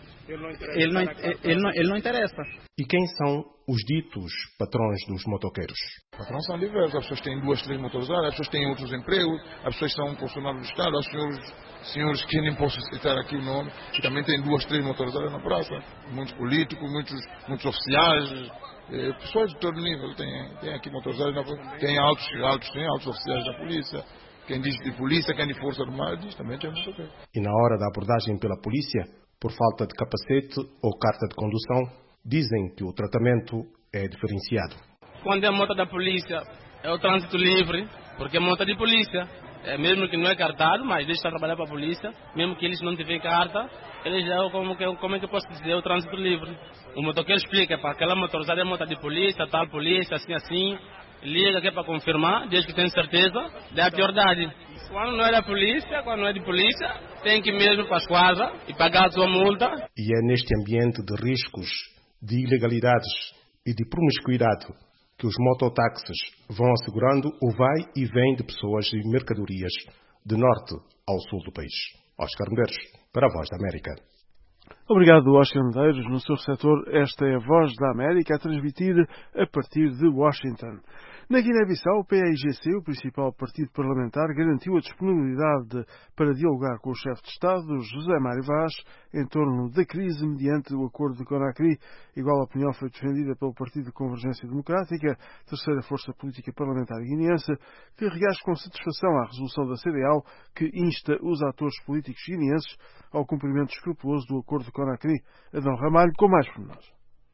Ele não interessa. E quem são os ditos patrões dos motoqueiros? Os patrões são diversos. As pessoas têm 2, 3 motorizadas, as pessoas têm outros empregos, as pessoas são funcionários do Estado, os senhores que nem posso citar aqui o nome, que também têm 2, 3 motorizadas na praça. Muitos políticos, muitos oficiais, pessoas de todo nível. Tem aqui motorizadas, tem altos oficiais da polícia. Quem diz de polícia, quem de força armada, diz também tem motoqueiro. E na hora da abordagem pela polícia, por falta de capacete ou carta de condução, dizem que o tratamento é diferenciado. Quando é a moto da polícia, é o trânsito livre, porque é moto de polícia. Mesmo que não é cartado, mas deixa trabalhar para a polícia, mesmo que eles não tiverem carta, eles já, como é que eu posso dizer, é o trânsito livre. O motoqueiro explica, para aquela motorizada é moto de polícia, tal polícia, assim, liga que é para confirmar, desde que tem certeza, dá a prioridade. Quando não é da polícia, quando não é de polícia, tem que ir mesmo para a esquadra e pagar a sua multa. E é neste ambiente de riscos, de ilegalidades e de promiscuidade que os mototáxis vão assegurando o vai e vem de pessoas e mercadorias de norte ao sul do país. Oscar Medeiros, para a Voz da América. Obrigado, Oscar Medeiros. No seu receptor, esta é a Voz da América a transmitir a partir de Washington. Na Guiné-Bissau, o PAIGC, o principal partido parlamentar, garantiu a disponibilidade para dialogar com o chefe de Estado, José Mário Vaz, em torno da crise mediante o acordo de Conakry. Igual opinião foi defendida pelo Partido de Convergência Democrática, terceira força política parlamentar guineense, que reage com satisfação à resolução da CDAO que insta os atores políticos guineenses ao cumprimento escrupuloso do acordo de Conakry. Adão Ramalho, com mais pormenores.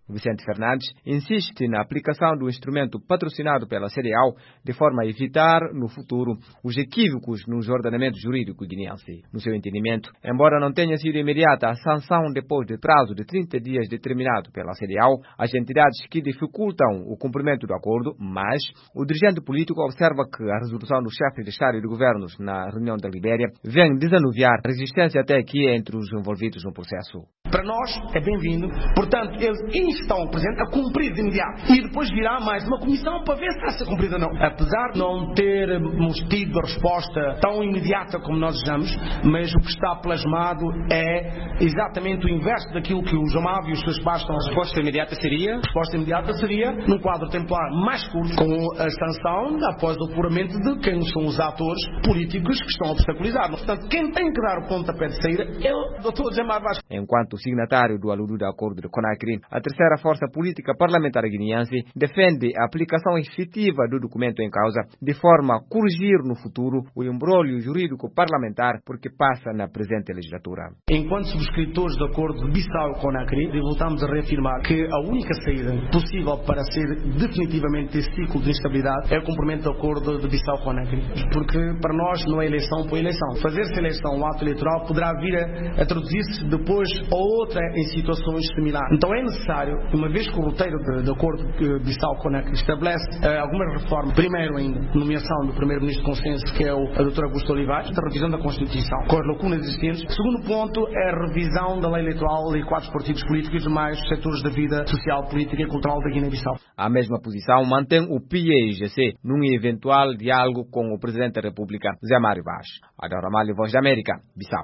Vicente Fernandes insiste na aplicação do instrumento patrocinado pela CEDEAO de forma a evitar, no futuro, os equívocos nos ordenamentos jurídicos guineense. No seu entendimento, embora não tenha sido imediata a sanção depois de prazo de 30 dias determinado pela CEDEAO, as entidades que dificultam o cumprimento do acordo, mas o dirigente político observa que a resolução dos chefes de Estado e de Governos na reunião da Libéria vem desanuviar a resistência até aqui entre os envolvidos no processo. Para nós é bem-vindo, portanto, eles instam o Presidente a cumprir de imediato e depois virá mais uma comissão para ver se está a ser cumprida ou não. Apesar de não termos tido a resposta tão imediata como nós desejamos, mas o que está plasmado é exatamente o inverso daquilo que o João Mário e os seus pais estão a dizer. A resposta imediata seria num quadro temporal mais curto, com a sanção após o apuramento de quem são os atores políticos que estão a obstaculizar. Portanto, quem tem que dar o pontapé de saída é o Dr. José Mário Vaz. Enquanto signatário do aludido acordo de Conakry, a terceira força política parlamentar guineense defende a aplicação efetiva do documento em causa, de forma a corrigir no futuro o embrólio jurídico parlamentar porque passa na presente legislatura. Enquanto subscritores do acordo de Bissau e Conakry, voltamos a reafirmar que a única saída possível para ser definitivamente esse ciclo de instabilidade é o cumprimento do acordo de Bissau e Conakry. Porque para nós não é eleição por eleição. Fazer-se eleição, o ato eleitoral, poderá vir a traduzir-se depois a outra em situações similares. Então é necessário, uma vez que o roteiro do acordo de Bissau-Conakry estabelece algumas reformas, primeiro ainda, nomeação do primeiro-ministro de consenso, que é o Dr. Augusto Olivares, da revisão da Constituição, com as lacunas existentes. Segundo ponto é a revisão da lei eleitoral e quatro partidos políticos e demais setores da vida social, política e cultural da Guiné-Bissau. A mesma posição mantém o PIEGC num eventual diálogo com o Presidente da República, Zé Mário Vaz. Adão Ramalho, Voz da América, Bissau.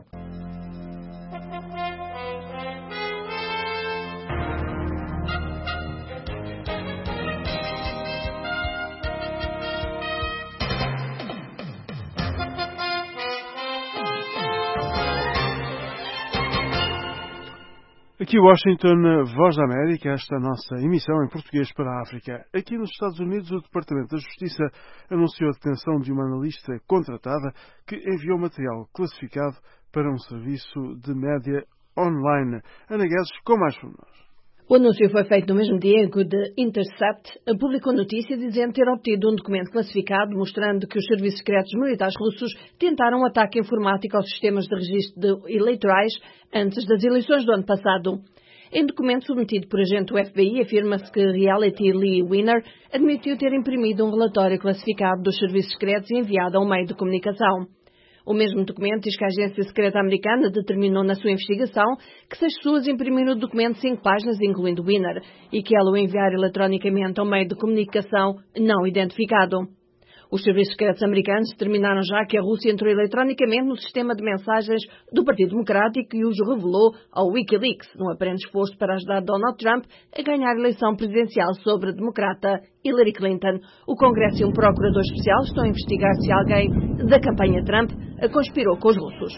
Aqui Washington, Voz da América, esta nossa emissão em português para a África. Aqui nos Estados Unidos, o Departamento da Justiça anunciou a detenção de uma analista contratada que enviou material classificado para um serviço de média online. Ana Guedes, com mais pormenores. O anúncio foi feito no mesmo dia em que o The Intercept publicou notícia dizendo ter obtido um documento classificado mostrando que os serviços secretos militares russos tentaram um ataque informático aos sistemas de registro de eleitorais antes das eleições do ano passado. Em documento submetido por agente do FBI, afirma-se que Reality Lee Winner admitiu ter imprimido um relatório classificado dos serviços secretos e enviado a um meio de comunicação. O mesmo documento diz que a agência secreta americana determinou na sua investigação que 6 pessoas imprimiram o documento 5 páginas, incluindo Winner, e que ela o enviara eletronicamente a um meio de comunicação não identificado. Os serviços secretos americanos determinaram já que a Rússia entrou eletronicamente no sistema de mensagens do Partido Democrático e os revelou ao Wikileaks, num aparente esforço para ajudar Donald Trump a ganhar a eleição presidencial sobre a democrata Hillary Clinton. O Congresso e um procurador especial estão a investigar se alguém da campanha Trump conspirou com os russos.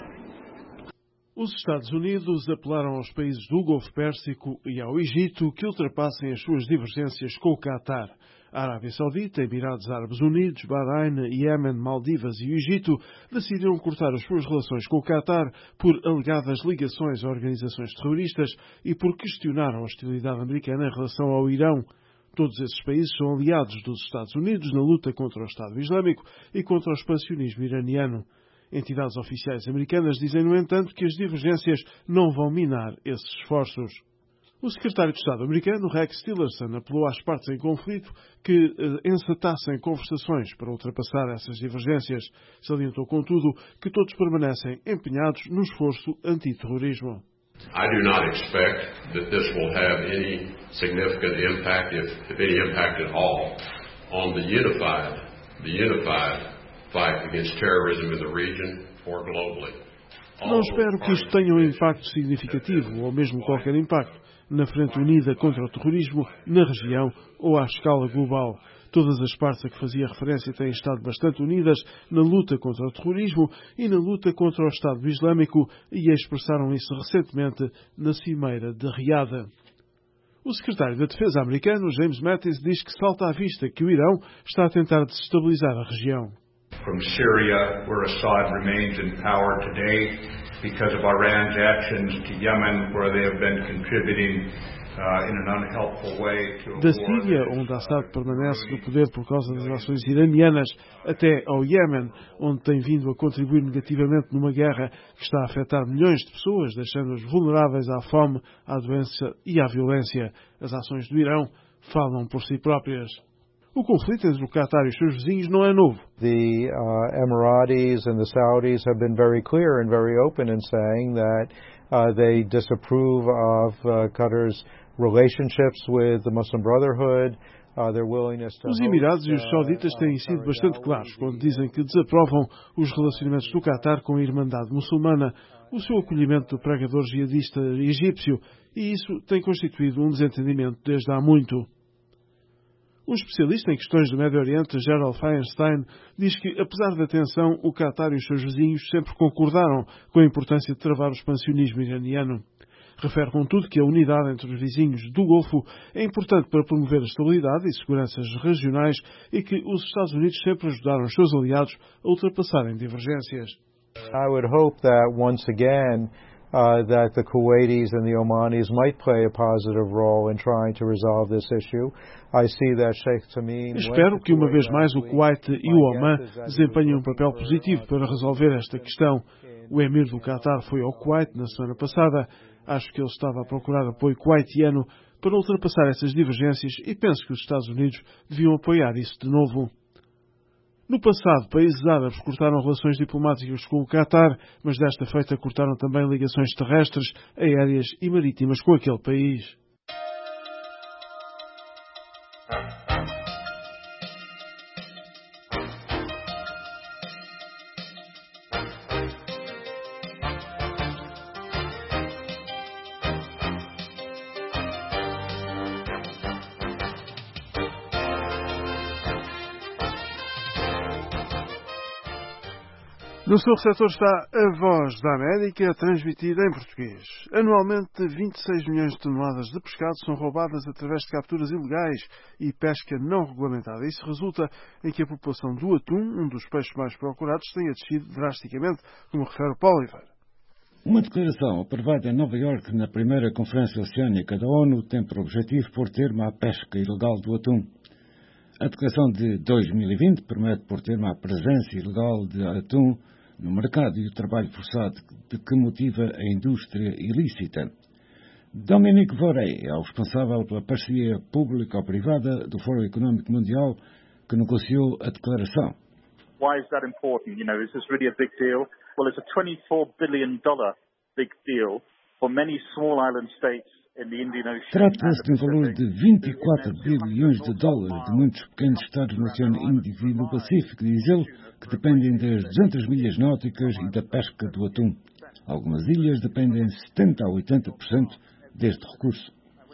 Os Estados Unidos apelaram aos países do Golfo Pérsico e ao Egito que ultrapassem as suas divergências com o Qatar. A Arábia Saudita, Emirados Árabes Unidos, Bahrein, Iémen, Maldivas e o Egito decidiram cortar as suas relações com o Qatar por alegadas ligações a organizações terroristas e por questionar a hostilidade americana em relação ao Irão. Todos esses países são aliados dos Estados Unidos na luta contra o Estado Islâmico e contra o expansionismo iraniano. Entidades oficiais americanas dizem, no entanto, que as divergências não vão minar esses esforços. O secretário de Estado americano, Rex Tillerson, apelou às partes em conflito que ensatassem conversações para ultrapassar essas divergências. Salientou, contudo, que todos permanecem empenhados no esforço antiterrorismo. I do not expect that this will have any significant impact, if any impact at all, on the unified fight against terrorism in the region or globally. Não espero que isto tenha um impacto significativo ou mesmo qualquer impacto na frente unida contra o terrorismo, na região ou à escala global. Todas as partes a que fazia referência têm estado bastante unidas na luta contra o terrorismo e na luta contra o Estado Islâmico e expressaram isso recentemente na Cimeira de Riada. O secretário da Defesa americano, James Mattis, diz que salta à vista que o Irão está a tentar desestabilizar a região. From Syria, where Assad remains in power today, because of Iran's actions to Yemen, where they have been contributing Da Síria, onde Assad permanece no poder por causa das ações iranianas, até ao Iémen, onde tem vindo a contribuir negativamente numa guerra que está a afetar milhões de pessoas, deixando-as vulneráveis à fome, à doença e à violência. As ações do Irão falam por si próprias. O conflito entre o Qatar e os seus vizinhos não é novo. The Emiratis and the Saudis have been very clear and very open in saying that they disapprove of Qatar's relationships with the Muslim Brotherhood. Os Emirados e os Sauditas têm sido bastante claros quando dizem que desaprovam os relacionamentos do Qatar com a Irmandade Muçulmana, o seu acolhimento do pregador jihadista egípcio, e isso tem constituído um desentendimento desde há muito. Um especialista em questões do Médio Oriente, Gerald Feinstein, diz que, apesar da tensão, o Qatar e os seus vizinhos sempre concordaram com a importância de travar o expansionismo iraniano. Refere, contudo, que a unidade entre os vizinhos do Golfo é importante para promover a estabilidade e seguranças regionais e que os Estados Unidos sempre ajudaram os seus aliados a ultrapassarem divergências. I would hope that once again that the Kuwaitis and the Omanis might play a positive role in trying to resolve this issue. I see that Sheikh Tamim. Espero que uma vez mais o Kuwait e o Oman desempenhem um papel positivo para resolver esta questão. O emir do Qatar foi ao Kuwait na semana passada. Acho que ele estava a procurar apoio kuwaitiano para ultrapassar essas divergências e penso que os Estados Unidos deviam apoiar isso de novo. No passado, países árabes cortaram relações diplomáticas com o Qatar, mas desta feita cortaram também ligações terrestres, aéreas e marítimas com aquele país. No seu receptor está a Voz da América, transmitida em português. Anualmente, 26 milhões de toneladas de pescado são roubadas através de capturas ilegais e pesca não regulamentada. Isso resulta em que a população do atum, um dos peixes mais procurados, tenha descido drasticamente, como refere o Paulo Oliveira. Uma declaração aprovada em Nova Iorque na primeira Conferência Oceânica da ONU tem por objetivo pôr termo à pesca ilegal do atum. A declaração de 2020 promete pôr termo à presença ilegal de atum no mercado e o trabalho forçado que motiva a indústria ilícita. Dominique Vorey é o responsável pela parceria público-privada do Fórum Económico Mundial que negociou a declaração. Why is that important? Is this really a big deal? Well, it's a $24 billion big deal for many small island states. Trata-se de um valor de 24 bilhões de dólares de muitos pequenos estados no Oceano Índico e no Pacífico, diz ele, que dependem das 200 milhas náuticas e da pesca do atum. Algumas ilhas dependem 70% a 80% deste recurso.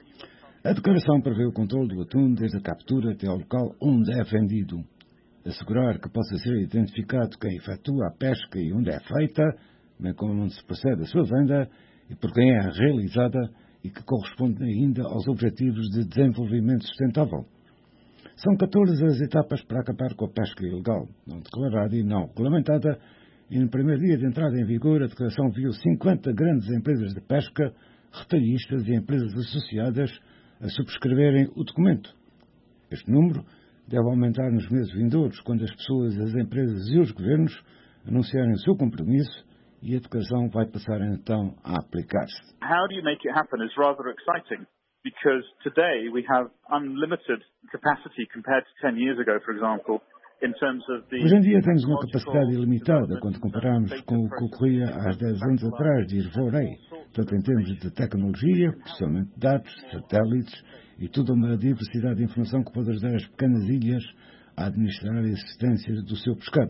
A declaração prevê o controle do atum desde a captura até ao local onde é vendido. Assegurar que possa ser identificado quem efetua a pesca e onde é feita, bem como onde se procede a sua venda e por quem é realizada, e que corresponde ainda aos Objetivos de Desenvolvimento Sustentável. São 14 as etapas para acabar com a pesca ilegal, não declarada e não regulamentada, e no primeiro dia de entrada em vigor a declaração viu 50 grandes empresas de pesca, retalhistas e empresas associadas a subscreverem o documento. Este número deve aumentar nos meses vindouros, quando as pessoas, as empresas e os governos anunciarem o seu compromisso, e a declaração vai passar então a aplicar-se. How do you make it happen is rather exciting, because today we have unlimited capacity compared to 10 years ago, for example, in terms of the... Hoje em dia temos uma capacidade ilimitada quando comparamos com o que ocorria há 10 anos atrás, diz Vorey, tanto em termos de tecnologia, processamento de dados, satélites e toda uma diversidade de informação que pode ajudar as pequenas ilhas a administrar a existência do seu pescado.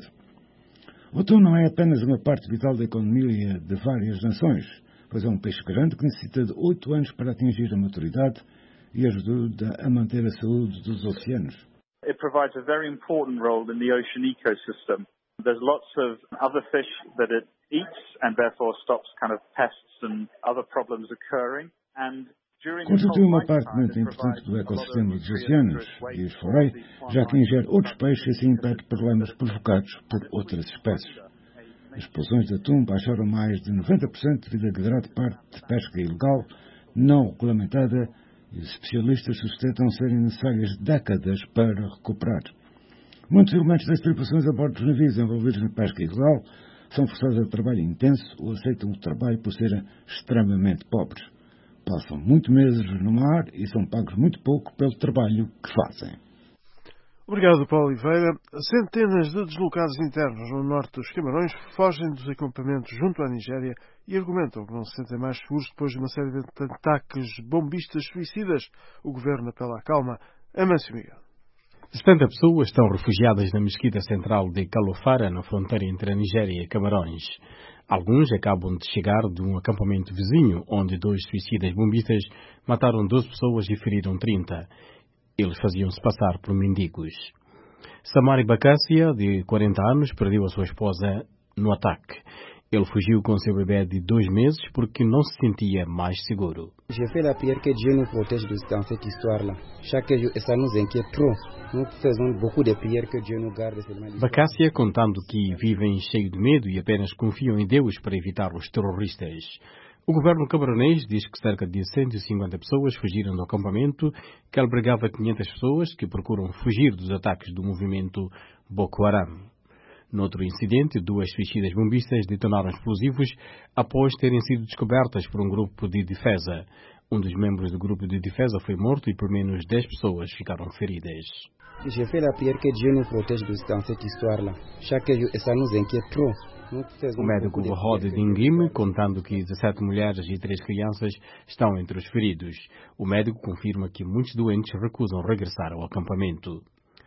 O atum não é apenas uma parte vital da economia de várias nações, pois é um peixe grande que necessita de 8 anos para atingir a maturidade e ajuda a manter a saúde dos oceanos. It provides a very important role in the ocean ecosystem. There's lots of other fish that it eats and therefore stops kind of pests and other problems occurring. Constitui uma parte muito importante do ecossistema dos oceanos, diz Vorey, já que ingere outros peixes e assim impede problemas provocados por outras espécies. As explosões de atum baixaram mais de 90% devido a grande parte de pesca ilegal, não regulamentada e os especialistas sustentam serem necessárias décadas para recuperar. Muitos elementos das tripulações a bordo dos navios envolvidos na pesca ilegal são forçados a trabalho intenso ou aceitam o trabalho por serem extremamente pobres. Passam muitos meses no mar e são pagos muito pouco pelo trabalho que fazem. Obrigado, Paulo Oliveira. Centenas de deslocados internos no norte dos Camarões fogem dos acampamentos junto à Nigéria e argumentam que não se sentem mais seguros depois de uma série de ataques bombistas suicidas. O governo apela à calma. Amâncio Miguel. 70 pessoas estão refugiadas na mesquita central de Kalofara, na fronteira entre a Nigéria e Camarões. Alguns acabam de chegar de um acampamento vizinho, onde 2 suicidas bombistas mataram 12 pessoas e feriram 30. Eles faziam-se passar por mendigos. Samari Bakassia, de 40 anos, perdeu a sua esposa no ataque. Ele fugiu com seu bebê de 2 meses porque não se sentia mais seguro. J'ai fait la prière que Dieu nous protège dans cette histoire-là. Chaque jour, ça nous inquiète trop. Nous faisons beaucoup de prières que Dieu nous garde seulement. Bakassia, contando que vivem cheio de medo e apenas confiam em Deus para evitar os terroristas. O governo camaronês diz que cerca de 150 pessoas fugiram do acampamento que albergava 500 pessoas que procuram fugir dos ataques do movimento Boko Haram. Noutro incidente, 2 suicidas bombistas detonaram explosivos após terem sido descobertas por um grupo de defesa. Um dos membros do grupo de defesa foi morto e por menos 10 pessoas ficaram feridas. J'ai fait la prière que Dieu nous protège dans cette histoire-là. Chaque jour, ça nous inquiète trop. O médico Rod Dingim, contando que 17 mulheres e 3 crianças estão entre os feridos. O médico confirma que muitos doentes recusam regressar ao acampamento.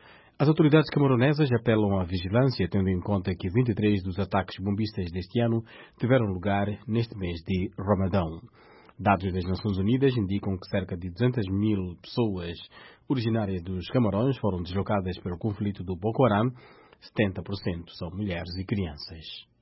As autoridades camaronesas apelam à vigilância, tendo em conta que 23 dos ataques bombistas deste ano tiveram lugar neste mês de Ramadão. Dados das Nações Unidas indicam que cerca de 200.000 pessoas originárias dos Camarões foram deslocadas pelo conflito do Boko Haram. 70% são mulheres e crianças.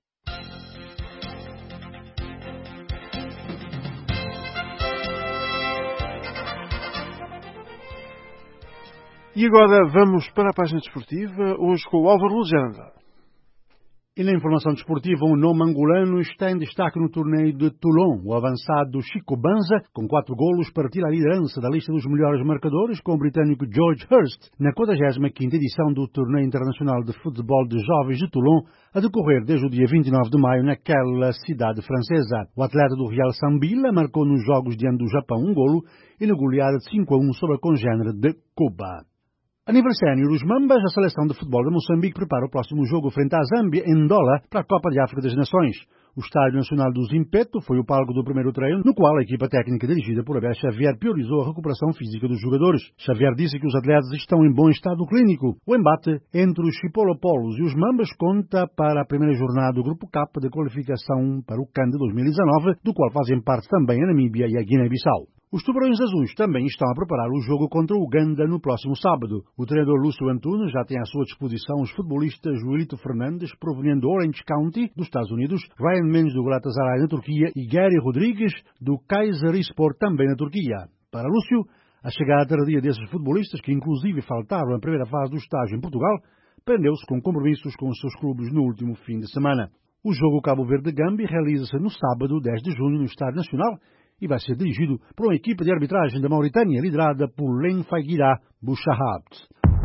E agora vamos para a página desportiva, hoje com o Álvaro Lugenda. E na informação desportiva, um nome angolano está em destaque no torneio de Toulon. O avançado Chico Banza, com 4 golos, partilha a liderança da lista dos melhores marcadores com o britânico George Hurst, na 45ª edição do Torneio Internacional de Futebol de Jovens de Toulon, a decorrer desde o dia 29 de maio naquela cidade francesa. O atleta do Real Sambila marcou nos jogos diante do Japão um golo e na goleada de 5-1 sobre a congênere de Cuba. Aniversário dos Mambas, a seleção de futebol de Moçambique prepara o próximo jogo frente à Zâmbia, em Ndola, para a Copa de África das Nações. O Estádio Nacional do Zimpeto foi o palco do primeiro treino, no qual a equipa técnica dirigida por Abel Xavier priorizou a recuperação física dos jogadores. Xavier disse que os atletas estão em bom estado clínico. O embate entre os Chipolopolos e os Mambas conta para a primeira jornada do Grupo K de qualificação para o CAN de 2019, do qual fazem parte também a Namíbia e a Guiné-Bissau. Os Tubarões Azuis também estão a preparar o jogo contra o Uganda no próximo sábado. O treinador Lúcio Antunes já tem à sua disposição os futebolistas Joelito Fernandes, proveniente do Orange County, dos Estados Unidos, Ryan Mendes do Galatasaray na Turquia e Gary Rodrigues do Kayserispor também na Turquia. Para Lúcio, a chegada tardia desses futebolistas, que inclusive faltaram na primeira fase do estágio em Portugal, prendeu-se com compromissos com os seus clubes no último fim de semana. O jogo Cabo Verde-Gâmbia realiza-se no sábado, 10 de junho, no Estádio Nacional, e vai ser dirigido por uma equipe de arbitragem da Mauritânia, liderada por Len Faguira Bouchahabt.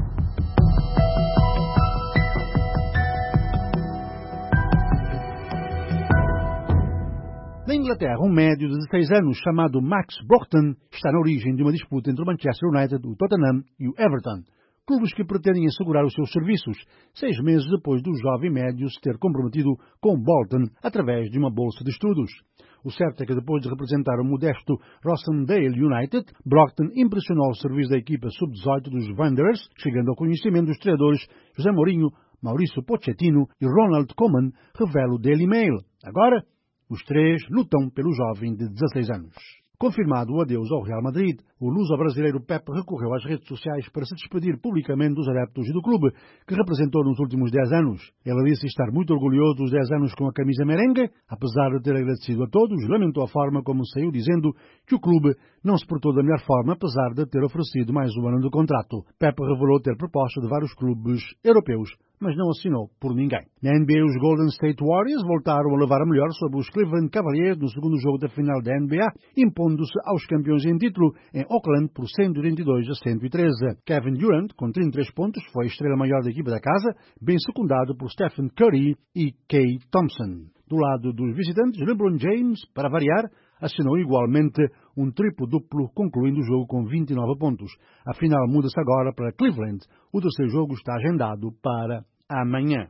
Na Inglaterra, um médio de 16 anos chamado Max Broughton está na origem de uma disputa entre o Manchester United, o Tottenham e o Everton, clubes que pretendem assegurar os seus serviços, 6 meses depois do jovem médio se ter comprometido com Bolton através de uma bolsa de estudos. O certo é que depois de representar o modesto Rossendale United, Broughton impressionou o serviço da equipa sub-18 dos Wanderers, chegando ao conhecimento dos treinadores José Mourinho, Maurício Pochettino e Ronald Koeman, revela o Daily Mail. Agora, os 3 lutam pelo jovem de 16 anos. Confirmado o adeus ao Real Madrid, o luso-brasileiro Pepe recorreu às redes sociais para se despedir publicamente dos adeptos e do clube, que representou nos últimos 10 anos. Ele disse estar muito orgulhoso dos 10 anos com a camisa merengue, apesar de ter agradecido a todos, lamentou a forma como saiu, dizendo que o clube não se portou da melhor forma, apesar de ter oferecido mais um ano de contrato. Pepe revelou ter proposta de vários clubes europeus mas não assinou por ninguém. Na NBA, os Golden State Warriors voltaram a levar a melhor sobre os Cleveland Cavaliers no segundo jogo da final da NBA, impondo-se aos campeões em título em Oakland por 122-113. Kevin Durant, com 33 pontos, foi a estrela maior da equipa da casa, bem secundado por Stephen Curry e Klay Thompson. Do lado dos visitantes, LeBron James, para variar, assinou igualmente um triplo-duplo, concluindo o jogo com 29 pontos. A final muda-se agora para Cleveland. O terceiro jogo está agendado para amanhã.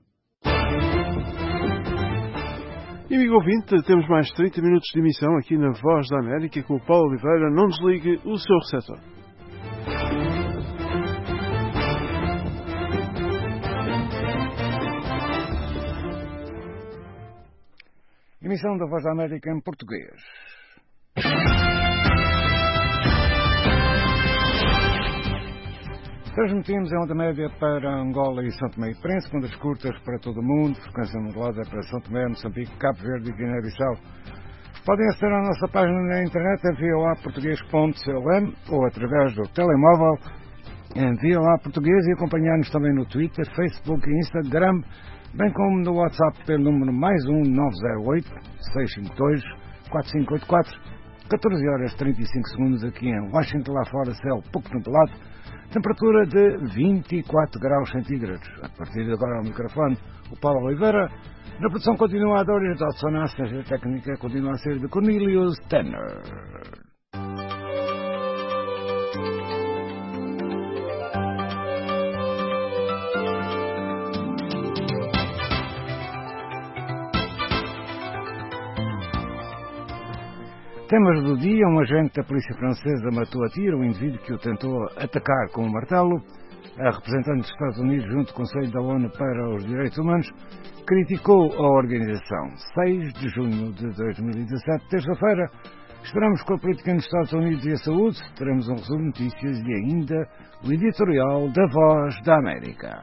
E, amigo ouvinte, temos mais 30 minutos de emissão aqui na Voz da América com o Paulo Oliveira. Não desligue o seu receptor. Emissão da Voz da América em português. Transmitimos em onda média para Angola e São Tomé e Príncipe, ondas curtas para todo o mundo, frequência modulada para São Tomé, Moçambique, Cabo Verde e Guiné-Bissau. Podem aceder à nossa página na internet em voaportugues.com ou através do telemóvel em VOA Português e acompanhar-nos também no Twitter, Facebook e Instagram, bem como no WhatsApp pelo número +1 908 652 4584, 14 horas 35 segundos aqui em Washington, lá fora céu pouco nublado, temperatura de 24 graus centígrados. A partir de agora ao microfone, o Paulo Oliveira. Na produção continua a Doris Dodson, a assistência técnica continua a ser de Cornelius Tanner. Temas do dia: um agente da polícia francesa matou a tiro um indivíduo que o tentou atacar com um martelo. A representante dos Estados Unidos, junto ao Conselho da ONU para os Direitos Humanos, criticou a organização. 6 de junho de 2017, terça-feira. Esperamos com a política nos Estados Unidos e a saúde. Teremos um resumo de notícias e ainda o editorial da Voz da América.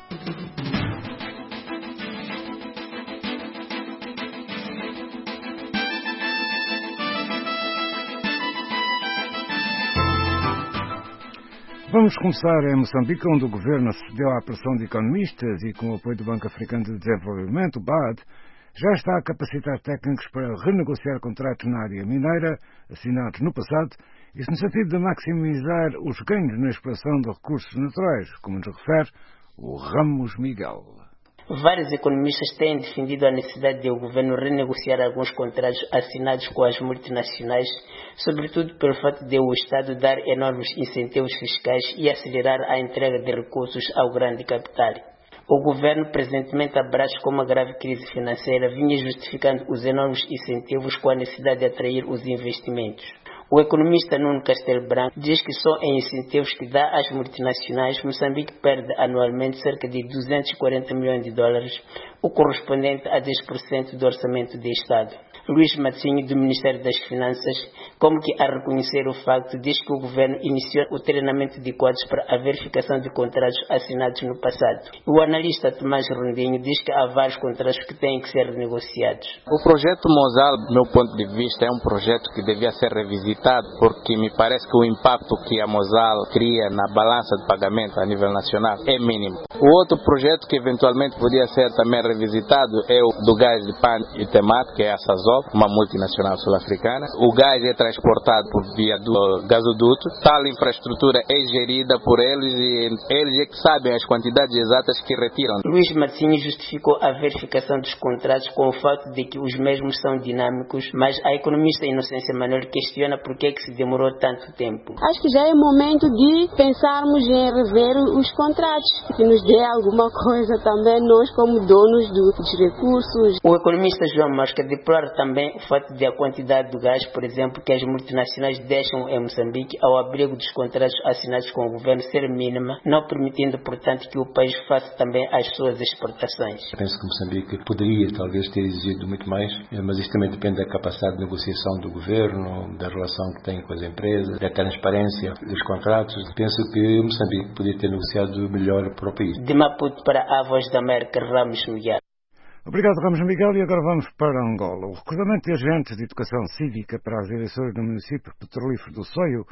Vamos começar em Moçambique, onde o governo cedeu à pressão de economistas e com o apoio do Banco Africano de Desenvolvimento, BAD, já está a capacitar técnicos para renegociar contratos na área mineira, assinados no passado, isso no sentido de maximizar os ganhos na exploração de recursos naturais, como nos refere o Ramos Miguel. Vários economistas têm defendido a necessidade de o governo renegociar alguns contratos assinados com as multinacionais, sobretudo pelo fato de o Estado dar enormes incentivos fiscais e acelerar a entrega de recursos ao grande capital. O governo, presentemente abraço com uma grave crise financeira, vinha justificando os enormes incentivos com a necessidade de atrair os investimentos. O economista Nuno Castelo Branco diz que só em incentivos que dá às multinacionais, Moçambique perde anualmente cerca de 240 milhões de dólares, o correspondente a 10% do orçamento do Estado. Luís Matinho, do Ministério das Finanças, como que a reconhecer o facto, diz que o governo iniciou o treinamento de quadros para a verificação de contratos assinados no passado. O analista Tomás Rondinho diz que há vários contratos que têm que ser renegociados. O projeto Mosal, do meu ponto de vista, é um projeto que devia ser revisitado, porque me parece que o impacto que a Mosal cria na balança de pagamento a nível nacional é mínimo. O outro projeto que eventualmente podia ser também revisitado é o do gás de Pan e Temate, que é a Sazol, uma multinacional sul-africana. O gás é transportado por via do gasoduto. Tal infraestrutura é gerida por eles e eles é que sabem as quantidades exatas que retiram. Luís Matinho justificou a verificação dos contratos com o fato de que os mesmos são dinâmicos, mas a economista Inocência Manuel questiona por que se demorou tanto tempo. Acho que já é momento de pensarmos em rever os contratos, que nos dê alguma coisa também nós como donos dos recursos. O economista João Mosca deplora também o fato de a quantidade do gás, por exemplo, que as multinacionais deixam em Moçambique ao abrigo dos contratos assinados com o governo ser mínima, não permitindo, portanto, que o país faça também as suas exportações. Penso que Moçambique poderia talvez ter exigido muito mais, mas isto também depende da capacidade de negociação do governo, da relação que tem com as empresas, da transparência dos contratos. Penso que Moçambique poderia ter negociado melhor para o país. De Maputo para a Voz da América, Ramos Miguel. Obrigado, Ramos Miguel. E agora vamos para Angola. O recrutamento de agentes de educação cívica para as eleições no município petrolífero do Soio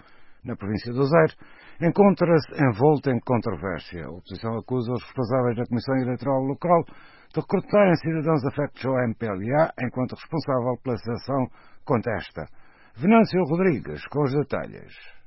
na província do Zaire, encontra-se envolta em controvérsia. A oposição acusa os responsáveis da Comissão Eleitoral Local de recrutarem cidadãos afetos ao MPLA, enquanto responsável pela seleção contesta. Venâncio Rodrigues, com os detalhes.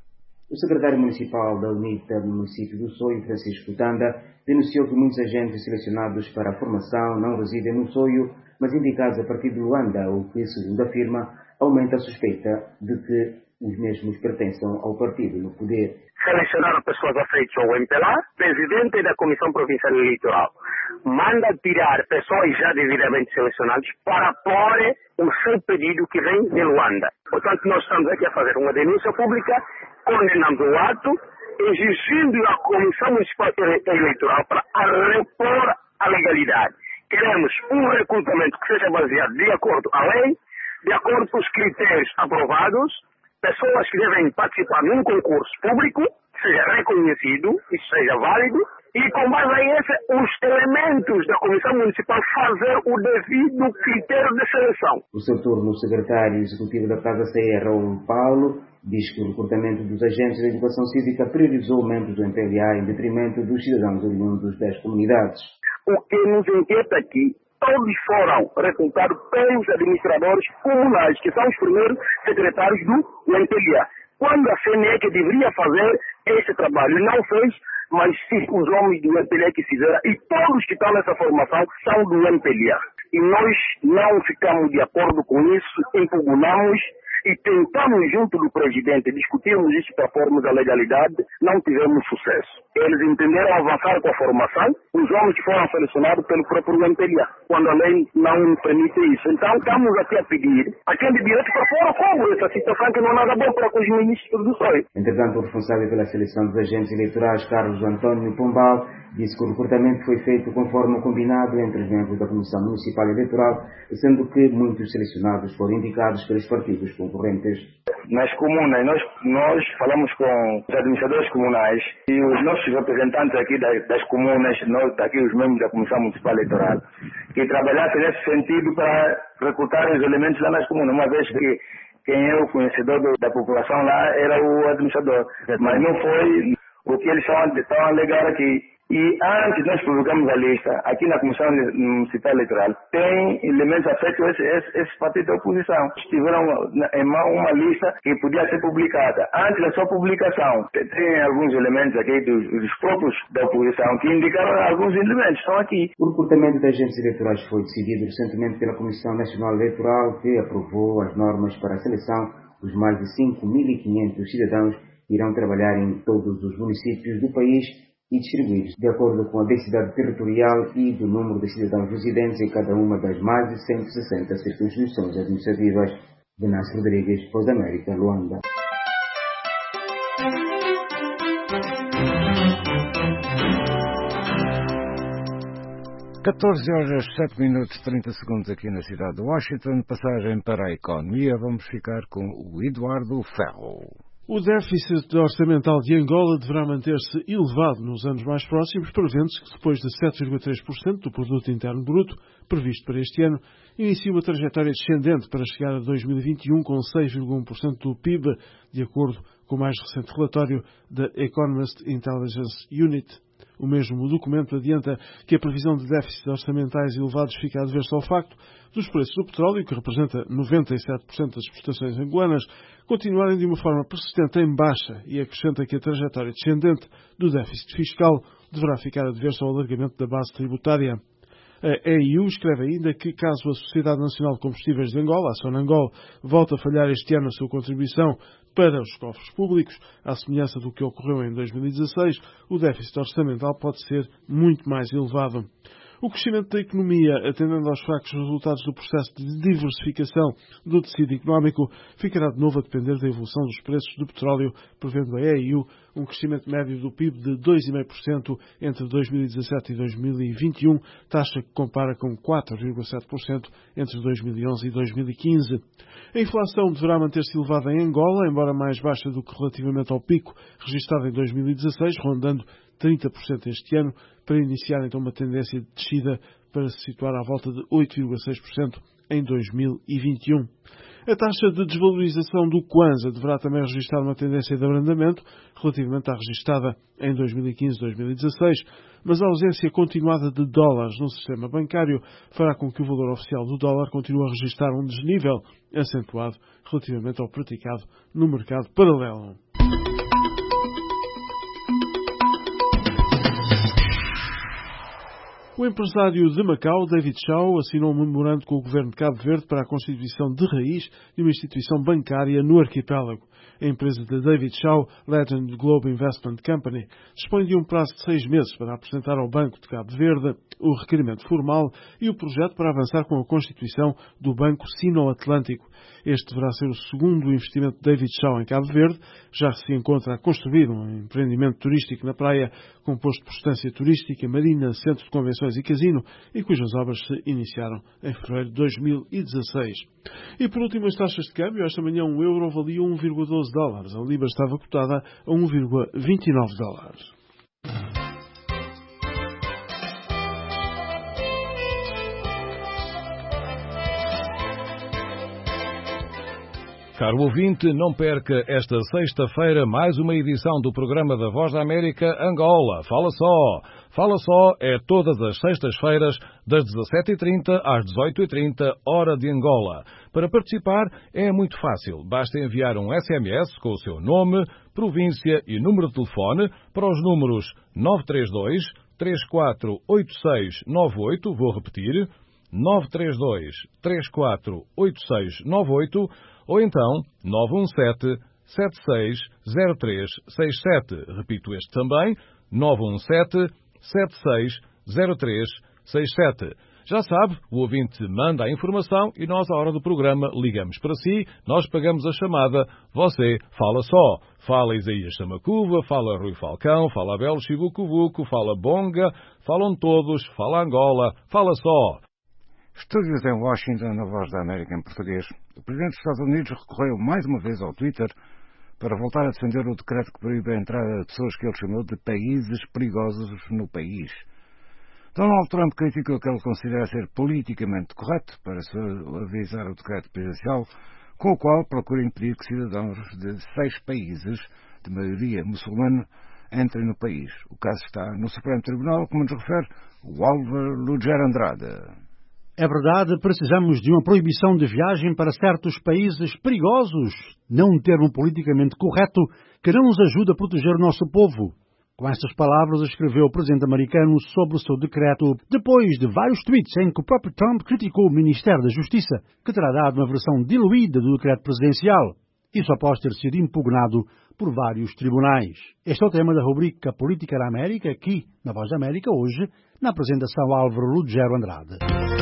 O secretário municipal da UNITA do município do Soio, Francisco Tanda, denunciou que muitos agentes selecionados para a formação não residem no Soio, mas indicados a partir de Luanda, o que, segundo afirma, aumenta a suspeita de que os mesmos pertençam ao partido no poder. Selecionaram pessoas afeitas ao MPLA, presidente da Comissão Provincial Eleitoral manda tirar pessoas já devidamente selecionadas para pôr o seu pedido que vem de Luanda. Portanto, nós estamos aqui a fazer uma denúncia pública, condenando o ato, exigindo à Comissão Municipal Eleitoral para repor a legalidade. Queremos um recrutamento que seja baseado de acordo com a lei, de acordo com os critérios aprovados, pessoas que devem participar num concurso público, seja reconhecido e seja válido, e com base a esse, os elementos da Comissão Municipal fazer o devido critério de seleção. No seu turno, o secretário executivo da Casa CE, Raul Paulo, diz que o recrutamento dos agentes da educação cívica priorizou membros do MPLA em detrimento dos cidadãos oriundos das comunidades. O que nos inquieta aqui, todos foram recrutados pelos administradores comunais, que são os primeiros secretários do MPLA. Quando a CNE que deveria fazer esse trabalho não fez, mas sim os homens do MPLA que fizeram, e todos que estão nessa formação são do MPLA. E nós não ficamos de acordo com isso, impugnamos e tentamos, junto do presidente, discutirmos isso para formos a legalidade, não tivemos sucesso. Eles entenderam avançar com a formação, os homens que foram selecionados pelo próprio MPLA, quando a lei não permite isso. Então, estamos aqui a pedir a quem de direito para fora como essa situação que não é nada bom para com os ministros do SOI. Entretanto, o responsável pela seleção dos agentes eleitorais, Carlos Antônio Pombal, disse que o recrutamento foi feito conforme o combinado entre os membros da Comissão Municipal Eleitoral, sendo que muitos selecionados foram indicados pelos partidos concorrentes. Nas comunas, nós falamos com os administradores comunais e os nossos representantes aqui das comunas, aqui os membros da Comissão Municipal Eleitoral, que trabalhassem nesse sentido para recrutar os elementos lá nas comunas, uma vez que quem é o conhecedor da população lá era o administrador. Mas não foi o que eles estão a alegar aqui. E antes nós publicamos a lista, aqui na Comissão Municipal Eleitoral, tem elementos afetos a esse partido da oposição. Tiveram em mão uma lista que podia ser publicada. Antes da sua publicação, tem alguns elementos aqui dos próprios da oposição que indicaram alguns elementos, estão aqui. O recrutamento de agentes eleitorais foi decidido recentemente pela Comissão Nacional Eleitoral, que aprovou as normas para a seleção dos mais de 5.500 cidadãos que irão trabalhar em todos os municípios do país e distribuídos de acordo com a densidade territorial e do número de cidadãos residentes em cada uma das mais de 160 circunscrições administrativas. Venâncio Rodrigues, Voz da América, Luanda. (14h07:30) aqui na cidade de Washington. Passagem para a economia. Vamos ficar com o Eduardo Ferro. O déficit orçamental de Angola deverá manter-se elevado nos anos mais próximos, prevendo-se que depois de 7,3% do produto interno bruto previsto para este ano, inicia uma trajetória descendente para chegar a 2021 com 6,1% do PIB, de acordo com o mais recente relatório da Economist Intelligence Unit. O mesmo documento adianta que a previsão de déficits orçamentais elevados fica a dever-se ao facto dos preços do petróleo, que representa 97% das exportações angolanas, continuarem de uma forma persistente em baixa, e acrescenta que a trajetória descendente do déficit fiscal deverá ficar a dever-se ao alargamento da base tributária. A EIU escreve ainda que, caso a Sociedade Nacional de Combustíveis de Angola, a Sonangol, volte a falhar este ano a sua contribuição para os cofres públicos, à semelhança do que ocorreu em 2016, o déficit orçamental pode ser muito mais elevado. O crescimento da economia, atendendo aos fracos resultados do processo de diversificação do tecido económico, ficará de novo a depender da evolução dos preços do petróleo, prevendo a EIU um crescimento médio do PIB de 2,5% entre 2017 e 2021, taxa que compara com 4,7% entre 2011 e 2015. A inflação deverá manter-se elevada em Angola, embora mais baixa do que relativamente ao pico registrado em 2016, rondando 30% este ano, para iniciar então uma tendência de descida para se situar à volta de 8,6% em 2021. A taxa de desvalorização do Kwanza deverá também registrar uma tendência de abrandamento relativamente à registada em 2015-2016, mas a ausência continuada de dólares no sistema bancário fará com que o valor oficial do dólar continue a registrar um desnível acentuado relativamente ao praticado no mercado paralelo. O empresário de Macau, David Shaw, assinou um memorando com o governo de Cabo Verde para a constituição de raiz de uma instituição bancária no arquipélago. A empresa de David Shaw, Legend Globe Investment Company, dispõe de um prazo de 6 meses para apresentar ao Banco de Cabo Verde o requerimento formal e o projeto para avançar com a constituição do Banco Sino-Atlântico. Este deverá ser o segundo investimento de David Shaw em Cabo Verde, já que se encontra a construir um empreendimento turístico na praia composto por estância turística, marina, centro de convenções e casino, e cujas obras se iniciaram em fevereiro de 2016. E por último, as taxas de câmbio. Esta manhã um euro valia 1,12 dólares. A libra estava cotada a 1,29 dólares. Caro ouvinte, não perca esta sexta-feira mais uma edição do programa da Voz da América Angola. Fala só! Fala só é todas as sextas-feiras, das 17h30 às 18h30, hora de Angola. Para participar é muito fácil. Basta enviar um SMS com o seu nome, província e número de telefone para os números 932 348698, vou repetir, 932 348698, ou então 917-760367. Repito este também, 917-760367. Já sabe, o ouvinte manda a informação e nós, à hora do programa, ligamos para si, nós pagamos a chamada, você fala só. Fala Isaías Samacuva, fala Rui Falcão, fala Abel Chibucuvuco, fala Bonga, falam todos, fala Angola, fala só. Estúdios em Washington, na Voz da América em português. O Presidente dos Estados Unidos recorreu mais uma vez ao Twitter para voltar a defender o decreto que proíbe a entrada de pessoas que ele chamou de países perigosos no país. Donald Trump criticou o que ele considera ser politicamente correto para suavizar o decreto presidencial, com o qual procura impedir que cidadãos de 6 países de maioria muçulmana entrem no país. O caso está no Supremo Tribunal, como nos refere o Álvaro Lugero Andrade. É verdade, precisamos de uma proibição de viagem para certos países perigosos, não um termo politicamente correto que não nos ajuda a proteger o nosso povo. Com estas palavras, escreveu o presidente americano sobre o seu decreto, depois de vários tweets em que o próprio Trump criticou o Ministério da Justiça, que terá dado uma versão diluída do decreto presidencial. Isso após ter sido impugnado por vários tribunais. Este é o tema da rubrica Política da América, aqui na Voz da América, hoje, na apresentação Álvaro Lugero Andrade.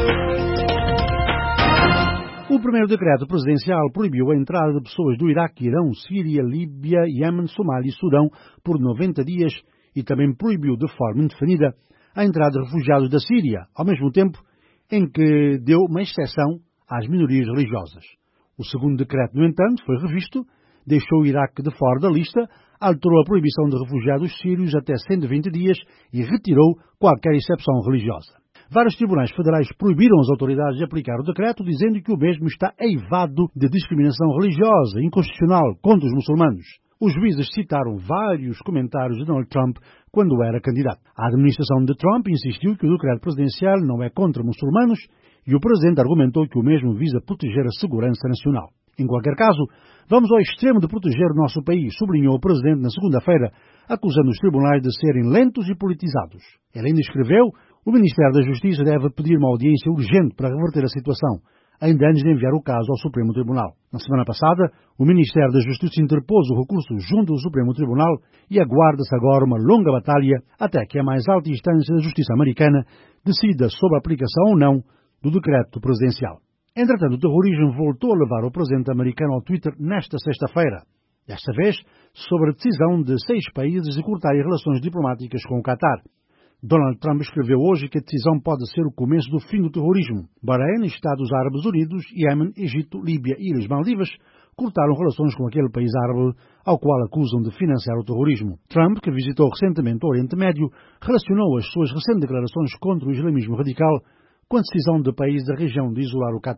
O primeiro decreto presidencial proibiu a entrada de pessoas do Iraque, Irão, Síria, Líbia, Iêmen, Somália e Sudão por 90 dias e também proibiu de forma indefinida a entrada de refugiados da Síria, ao mesmo tempo em que deu uma exceção às minorias religiosas. O segundo decreto, no entanto, foi revisto, deixou o Iraque de fora da lista, alterou a proibição de refugiados sírios até 120 dias e retirou qualquer exceção religiosa. Vários tribunais federais proibiram as autoridades de aplicar o decreto, dizendo que o mesmo está eivado de discriminação religiosa inconstitucional contra os muçulmanos. Os juízes citaram vários comentários de Donald Trump quando era candidato. A administração de Trump insistiu que o decreto presidencial não é contra muçulmanos e o presidente argumentou que o mesmo visa proteger a segurança nacional. Em qualquer caso, vamos ao extremo de proteger o nosso país, sublinhou o presidente na segunda-feira, acusando os tribunais de serem lentos e politizados. Ele ainda escreveu: o Ministério da Justiça deve pedir uma audiência urgente para reverter a situação, ainda antes de enviar o caso ao Supremo Tribunal. Na semana passada, o Ministério da Justiça interpôs o recurso junto ao Supremo Tribunal e aguarda-se agora uma longa batalha até que a mais alta instância da Justiça americana decida sobre a aplicação ou não do decreto presidencial. Entretanto, o terrorismo voltou a levar o presidente americano ao Twitter nesta sexta-feira, desta vez sobre a decisão de 6 países de cortarem relações diplomáticas com o Qatar. Donald Trump escreveu hoje que a decisão pode ser o começo do fim do terrorismo. Bahrein, Estados Árabes Unidos, Iêmen, Egito, Líbia e Ilhas Maldivas cortaram relações com aquele país árabe ao qual acusam de financiar o terrorismo. Trump, que visitou recentemente o Oriente Médio, relacionou as suas recentes declarações contra o islamismo radical com a decisão de países da região de isolar o Qatar.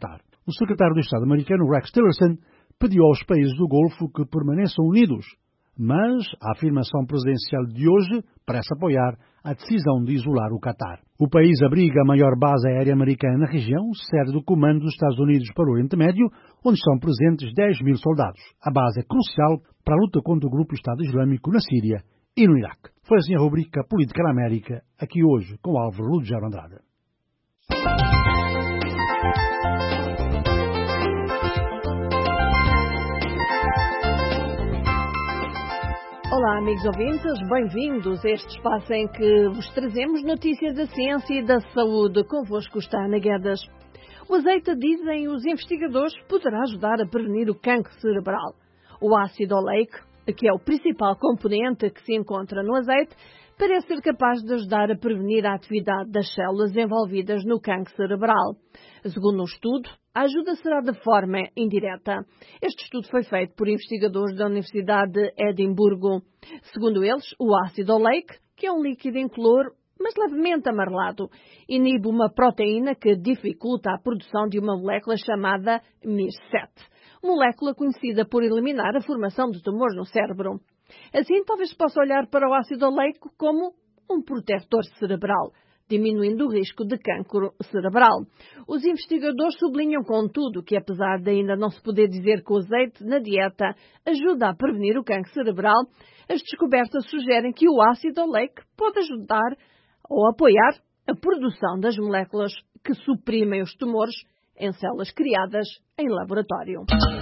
o secretário de Estado americano Rex Tillerson pediu aos países do Golfo que permaneçam unidos, mas a afirmação presidencial de hoje parece apoiar a decisão de isolar o Catar. O país abriga a maior base aérea americana na região, sede do comando dos Estados Unidos para o Oriente Médio, onde estão presentes 10 mil soldados. A base é crucial para a luta contra o grupo Estado Islâmico na Síria e no Iraque. Foi assim a rubrica Política na América, aqui hoje com Álvaro Lugero Andrade. Olá, amigos ouvintes, bem-vindos a este espaço em que vos trazemos notícias da ciência e da saúde. Convosco está Ana Guedes. O azeite, dizem os investigadores, poderá ajudar a prevenir o cancro cerebral. O ácido oleico, que é o principal componente que se encontra no azeite, parece ser capaz de ajudar a prevenir a atividade das células envolvidas no cancro cerebral. Segundo um estudo, a ajuda será de forma indireta. Este estudo foi feito por investigadores da Universidade de Edimburgo. Segundo eles, o ácido oleico, que é um líquido incolor, mas levemente amarelado, inibe uma proteína que dificulta a produção de uma molécula chamada Mir7, molécula conhecida por eliminar a formação de tumores no cérebro. Assim, talvez se possa olhar para o ácido oleico como um protetor cerebral, diminuindo o risco de cancro cerebral. Os investigadores sublinham, contudo, que apesar de ainda não se poder dizer que o azeite na dieta ajuda a prevenir o cancro cerebral, as descobertas sugerem que o ácido oleico pode ajudar ou apoiar a produção das moléculas que suprimem os tumores em células criadas em laboratório.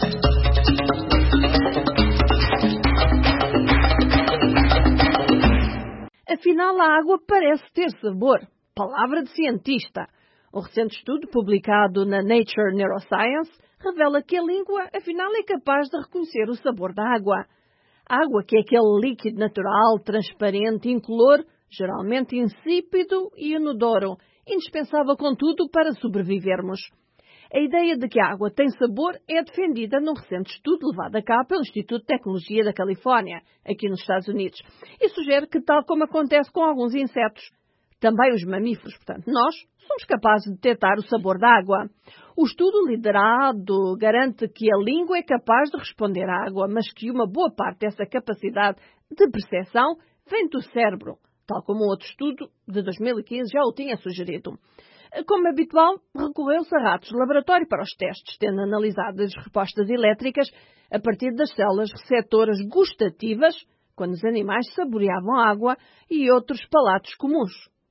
Afinal, a água parece ter sabor. Palavra de cientista. Um recente estudo publicado na Nature Neuroscience revela que a língua, afinal, é capaz de reconhecer o sabor da água. A água, que é aquele líquido natural, transparente, incolor, geralmente insípido e inodoro, indispensável, contudo, para sobrevivermos. A ideia de que a água tem sabor é defendida num recente estudo levado a cabo pelo Instituto de Tecnologia da Califórnia, aqui nos Estados Unidos, e sugere que, tal como acontece com alguns insetos, também os mamíferos, portanto, nós somos capazes de detectar o sabor da água. O estudo liderado garante que a língua é capaz de responder à água, mas que uma boa parte dessa capacidade de percepção vem do cérebro, tal como um outro estudo de 2015 já o tinha sugerido. Como habitual, recorreu-se a ratos de laboratório para os testes, tendo analisado as respostas elétricas a partir das células receptoras gustativas, quando os animais saboreavam água, e outros palatos comuns,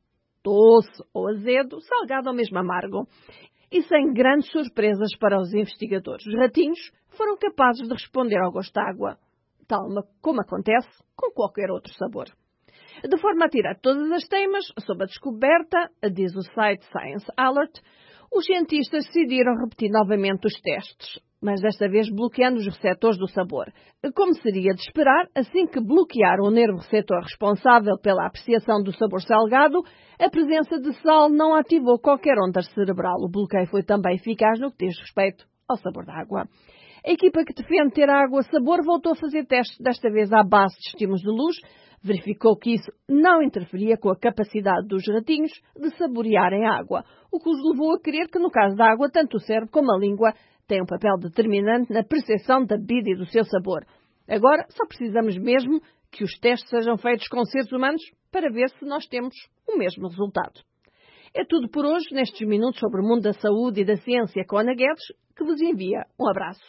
doce ou azedo, salgado ou mesmo amargo. E sem grandes surpresas para os investigadores, os ratinhos foram capazes de responder ao gosto da água, tal como acontece com qualquer outro sabor. De forma a tirar todas as teimas sobre a descoberta, diz o site Science Alert, os cientistas decidiram repetir novamente os testes, mas desta vez bloqueando os receptores do sabor. Como seria de esperar, assim que bloquearam o nervo receptor responsável pela apreciação do sabor salgado, a presença de sal não ativou qualquer onda cerebral. O bloqueio foi também eficaz no que diz respeito ao sabor da água. A equipa que defende ter a água sabor voltou a fazer testes, desta vez à base de estímulos de luz, verificou que isso não interferia com a capacidade dos ratinhos de saborearem a água, o que os levou a crer que, no caso da água, tanto o cérebro como a língua têm um papel determinante na percepção da bebida e do seu sabor. Agora, só precisamos mesmo que os testes sejam feitos com seres humanos para ver se nós temos o mesmo resultado. É tudo por hoje, nestes minutos sobre o mundo da saúde e da ciência com Ana Guedes, que vos envia um abraço.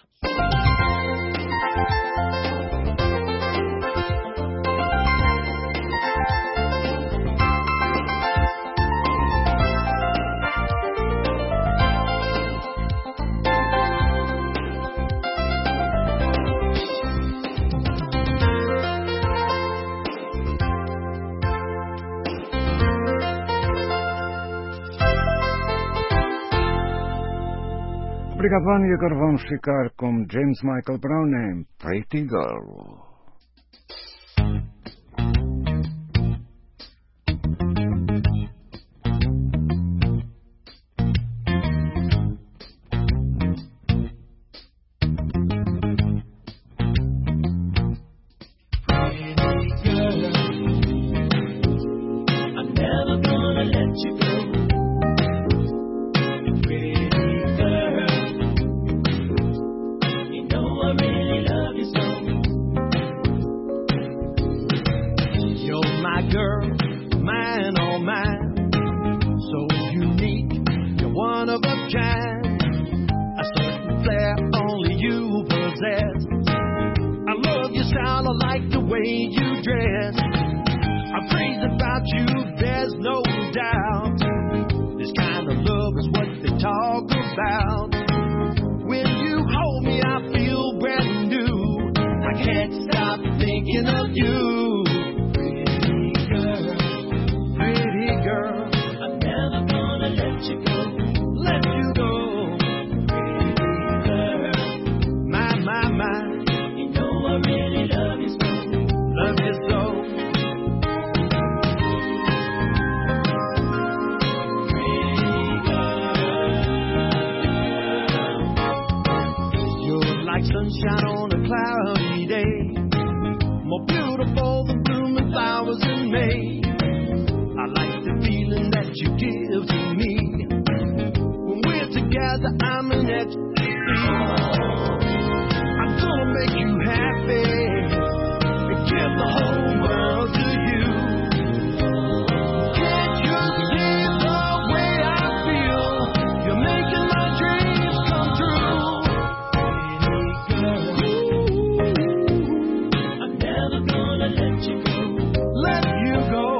Obrigado, Ana, e agora vamos ficar com James Michael Brown em Pretty Girl. Let you go, pretty girl. like sunshine on a cloudy day, more beautiful than blooming flowers in May. I like the feeling that you give to me. When we're together, I'm in ecstasy. I'm gonna make you happy and give the whole world to you. Can't you see the way I feel? You're making my dreams come true. Ooh, I'm never gonna let you go. Let you go.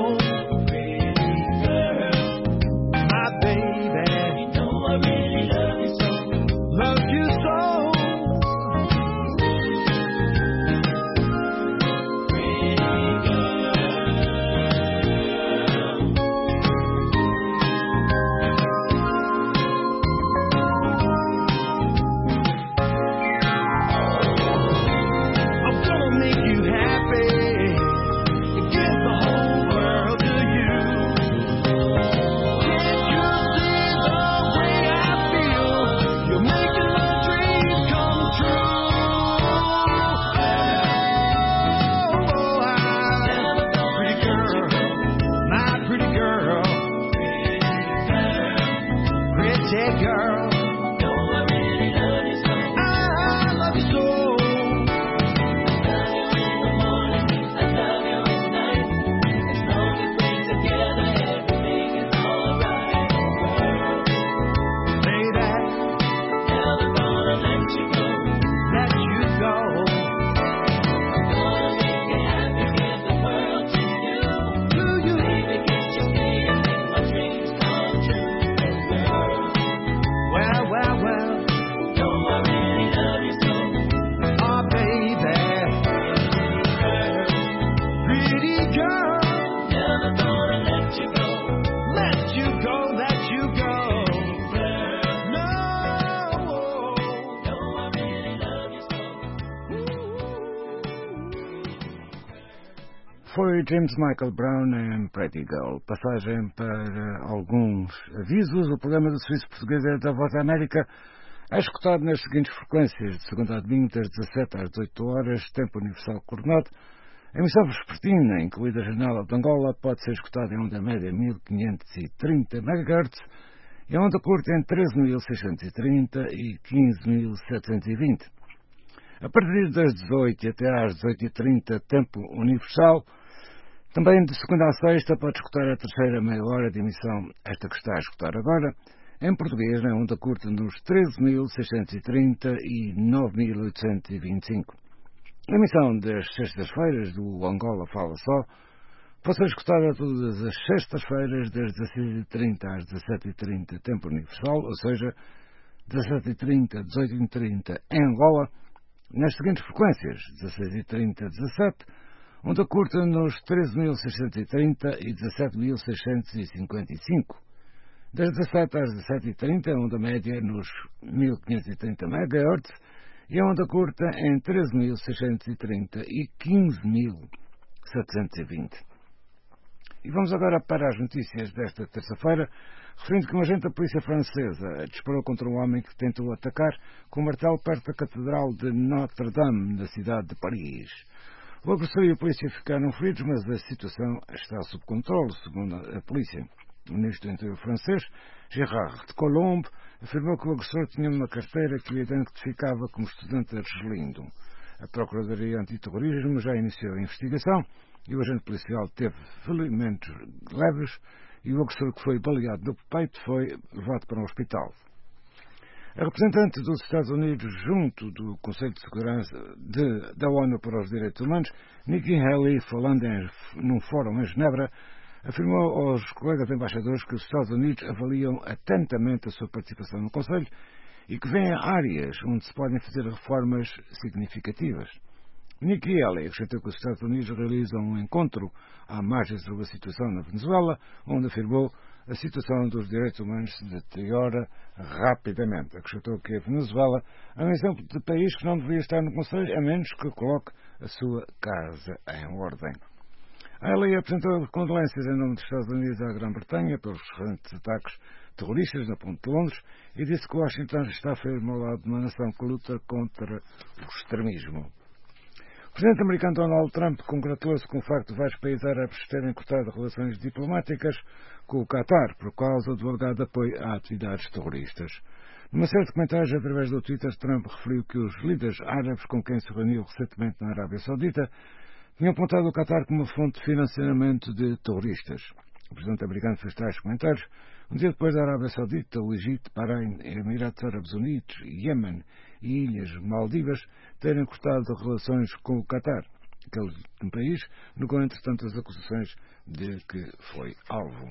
Foi James Michael Brown em Pretty Girl. Passagem para alguns avisos. O programa do Serviço Português da Voz da América é escutado nas seguintes frequências: de segunda a domingo, das 17 às 18 horas, tempo universal coordenado. A emissão vespertina, incluída a janela de Angola, pode ser escutada em onda média 1530 MHz e a onda curta em 13.630 e 15.720. A partir das 18 até às 18h30, tempo universal. Também de segunda a sexta pode escutar a terceira meia hora de emissão, esta que está a escutar agora, em português, na onda curta nos 13.630 e 9.825. A emissão das sextas-feiras do Angola Fala Só pode ser escutada todas as sextas-feiras das 16h30 às 17h30, tempo universal, ou seja, 17h30 a 18h30 em Angola, nas seguintes frequências: 16h30 a 17, onda curta nos 13.630 e 17.655. Das 17 às 17h30, onda média nos 1530 MHz e a onda curta em 13.630 e 15.720. E vamos agora para as notícias desta terça-feira, referindo que um agente da polícia francesa disparou contra um homem que tentou atacar com um martelo perto da Catedral de Notre-Dame, na cidade de Paris. O agressor e a polícia ficaram feridos, mas a situação está sob controle, segundo a polícia. O ministro do Interior francês, Gérard Collomb, afirmou que o agressor tinha uma carteira que o identificava como estudante argelino. A Procuradoria Antiterrorismo já iniciou a investigação e o agente policial teve ferimentos leves e o agressor, que foi baleado no peito, foi levado para um hospital. A representante dos Estados Unidos junto do Conselho de Segurança da ONU para os Direitos Humanos, Nikki Haley, falando num fórum em Genebra, afirmou aos colegas embaixadores que os Estados Unidos avaliam atentamente a sua participação no Conselho e que vêem áreas onde se podem fazer reformas significativas. Nikki Haley acrescentou que os Estados Unidos realizam um encontro à margem sobre a situação na Venezuela, onde afirmou a situação dos direitos humanos se deteriora rapidamente. Acrescentou que a Venezuela é um exemplo de país que não deveria estar no Conselho, a menos que coloque a sua casa em ordem. A LA apresentou condolências em nome dos Estados Unidos à Grã-Bretanha pelos recentes ataques terroristas na Ponte de Londres e disse que Washington está firme ao lado de uma nação que luta contra o extremismo. O presidente americano Donald Trump congratulou-se com o facto de vários países árabes terem cortado relações diplomáticas com o Qatar por causa do alegado apoio a atividades terroristas. Numa série de comentários através do Twitter, Trump referiu que os líderes árabes com quem se reuniu recentemente na Arábia Saudita tinham apontado o Qatar como uma fonte de financiamento de terroristas. O presidente americano fez tais comentários um dia depois da Arábia Saudita, o Egito, Bahrein, Emirados Árabes Unidos, Iémen e Ilhas Maldivas terem cortado relações com o Qatar. Aquele país negou, entretanto, as acusações de que foi alvo.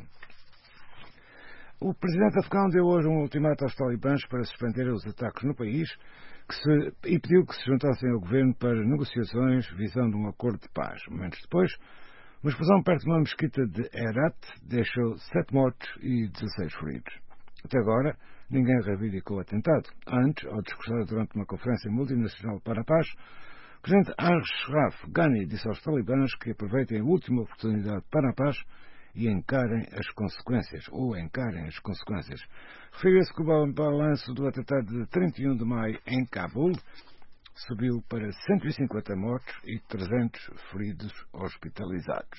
O presidente afegão deu hoje um ultimato aos talibãs para suspenderem os ataques no país e pediu que se juntassem ao governo para negociações visando um acordo de paz. Momentos depois, uma explosão perto de uma mesquita de Herat deixou 7 mortos e 16 feridos. Até agora, ninguém reivindicou o atentado. Antes, ao discursar durante uma conferência multinacional para a paz, o presidente Ashraf Ghani disse aos talibãs que aproveitem a última oportunidade para a paz e encarem as consequências. Referiu-se que o balanço do atentado de 31 de maio em Cabul subiu para 150 mortos e 300 feridos hospitalizados.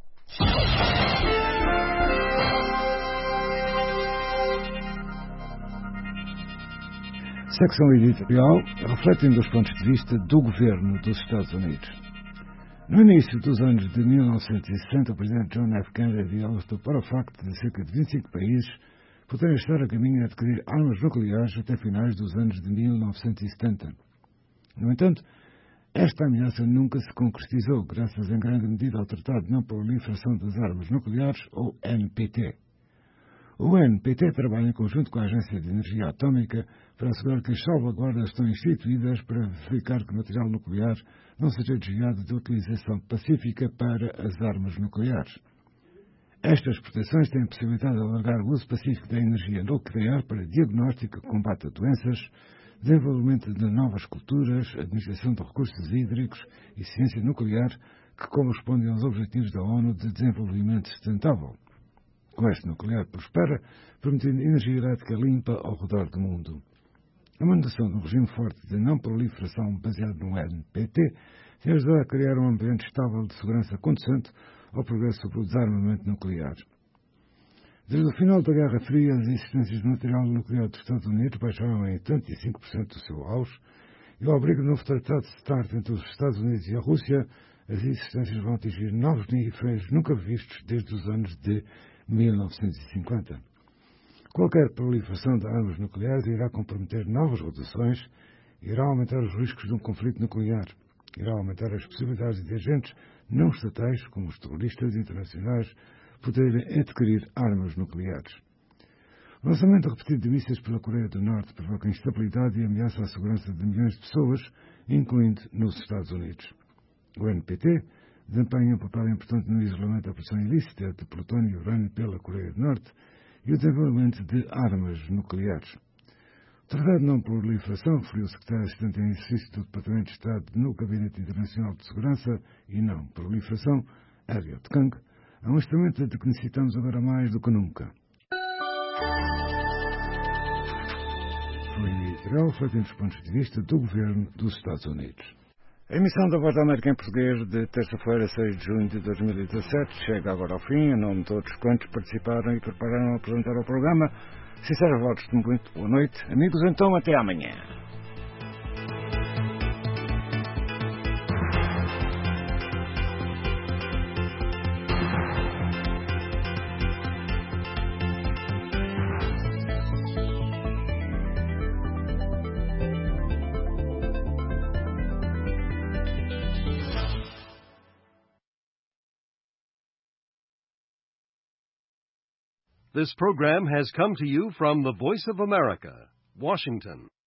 Secção editorial refletindo os pontos de vista do governo dos Estados Unidos. No início dos anos de 1960, o presidente John F. Kennedy alertou para o facto de cerca de 25 países poderem estar a caminho de adquirir armas nucleares até finais dos anos de 1970. No entanto, esta ameaça nunca se concretizou, graças em grande medida ao Tratado de Não Proliferação das Armas Nucleares, ou NPT. O NPT trabalha em conjunto com a Agência de Energia Atómica para assegurar que as salvaguardas estão instituídas para verificar que o material nuclear não seja desviado de utilização pacífica para as armas nucleares. Estas proteções têm a possibilidade de alargar o uso pacífico da energia nuclear para diagnóstico e combate a doenças, desenvolvimento de novas culturas, administração de recursos hídricos e ciência nuclear que correspondem aos objetivos da ONU de desenvolvimento sustentável. O comércio nuclear prospera, permitindo energia elétrica limpa ao redor do mundo. A manutenção de um regime forte de não proliferação baseado no NPT tem ajudado a criar um ambiente estável de segurança conducente ao progresso sobre o desarmamento nuclear. Desde o final da Guerra Fria, as existências de material nuclear dos Estados Unidos baixaram em 85% do seu auge, e ao abrigo do novo Tratado de START entre os Estados Unidos e a Rússia, as existências vão atingir novos níveis nunca vistos desde os anos de 1950. Qualquer proliferação de armas nucleares irá comprometer novas reduções, irá aumentar os riscos de um conflito nuclear, irá aumentar as possibilidades de agentes não estatais, como os terroristas internacionais, poderem adquirir armas nucleares. O lançamento repetido de mísseis pela Coreia do Norte provoca instabilidade e ameaça a segurança de milhões de pessoas, incluindo nos Estados Unidos. O NPT desempenha um papel importante no isolamento da produção ilícita de plutônio e urânio pela Coreia do Norte e o desenvolvimento de armas nucleares. O Tratado de Não Proliferação, referiu o secretário-assistente em exercício do Departamento de Estado no Gabinete Internacional de Segurança e Não Proliferação, Elliot Kang, é um instrumento de que necessitamos agora mais do que nunca. Foi a editorial refletindo os pontos de vista do governo dos Estados Unidos. A emissão da Voz da América em português de terça-feira, 6 de junho de 2017, chega agora ao fim. Em nome de todos quantos participaram e prepararam a apresentar o programa, sinceros votos de muito boa noite. Amigos, então, até amanhã. This program has come to you from the Voice of America, Washington.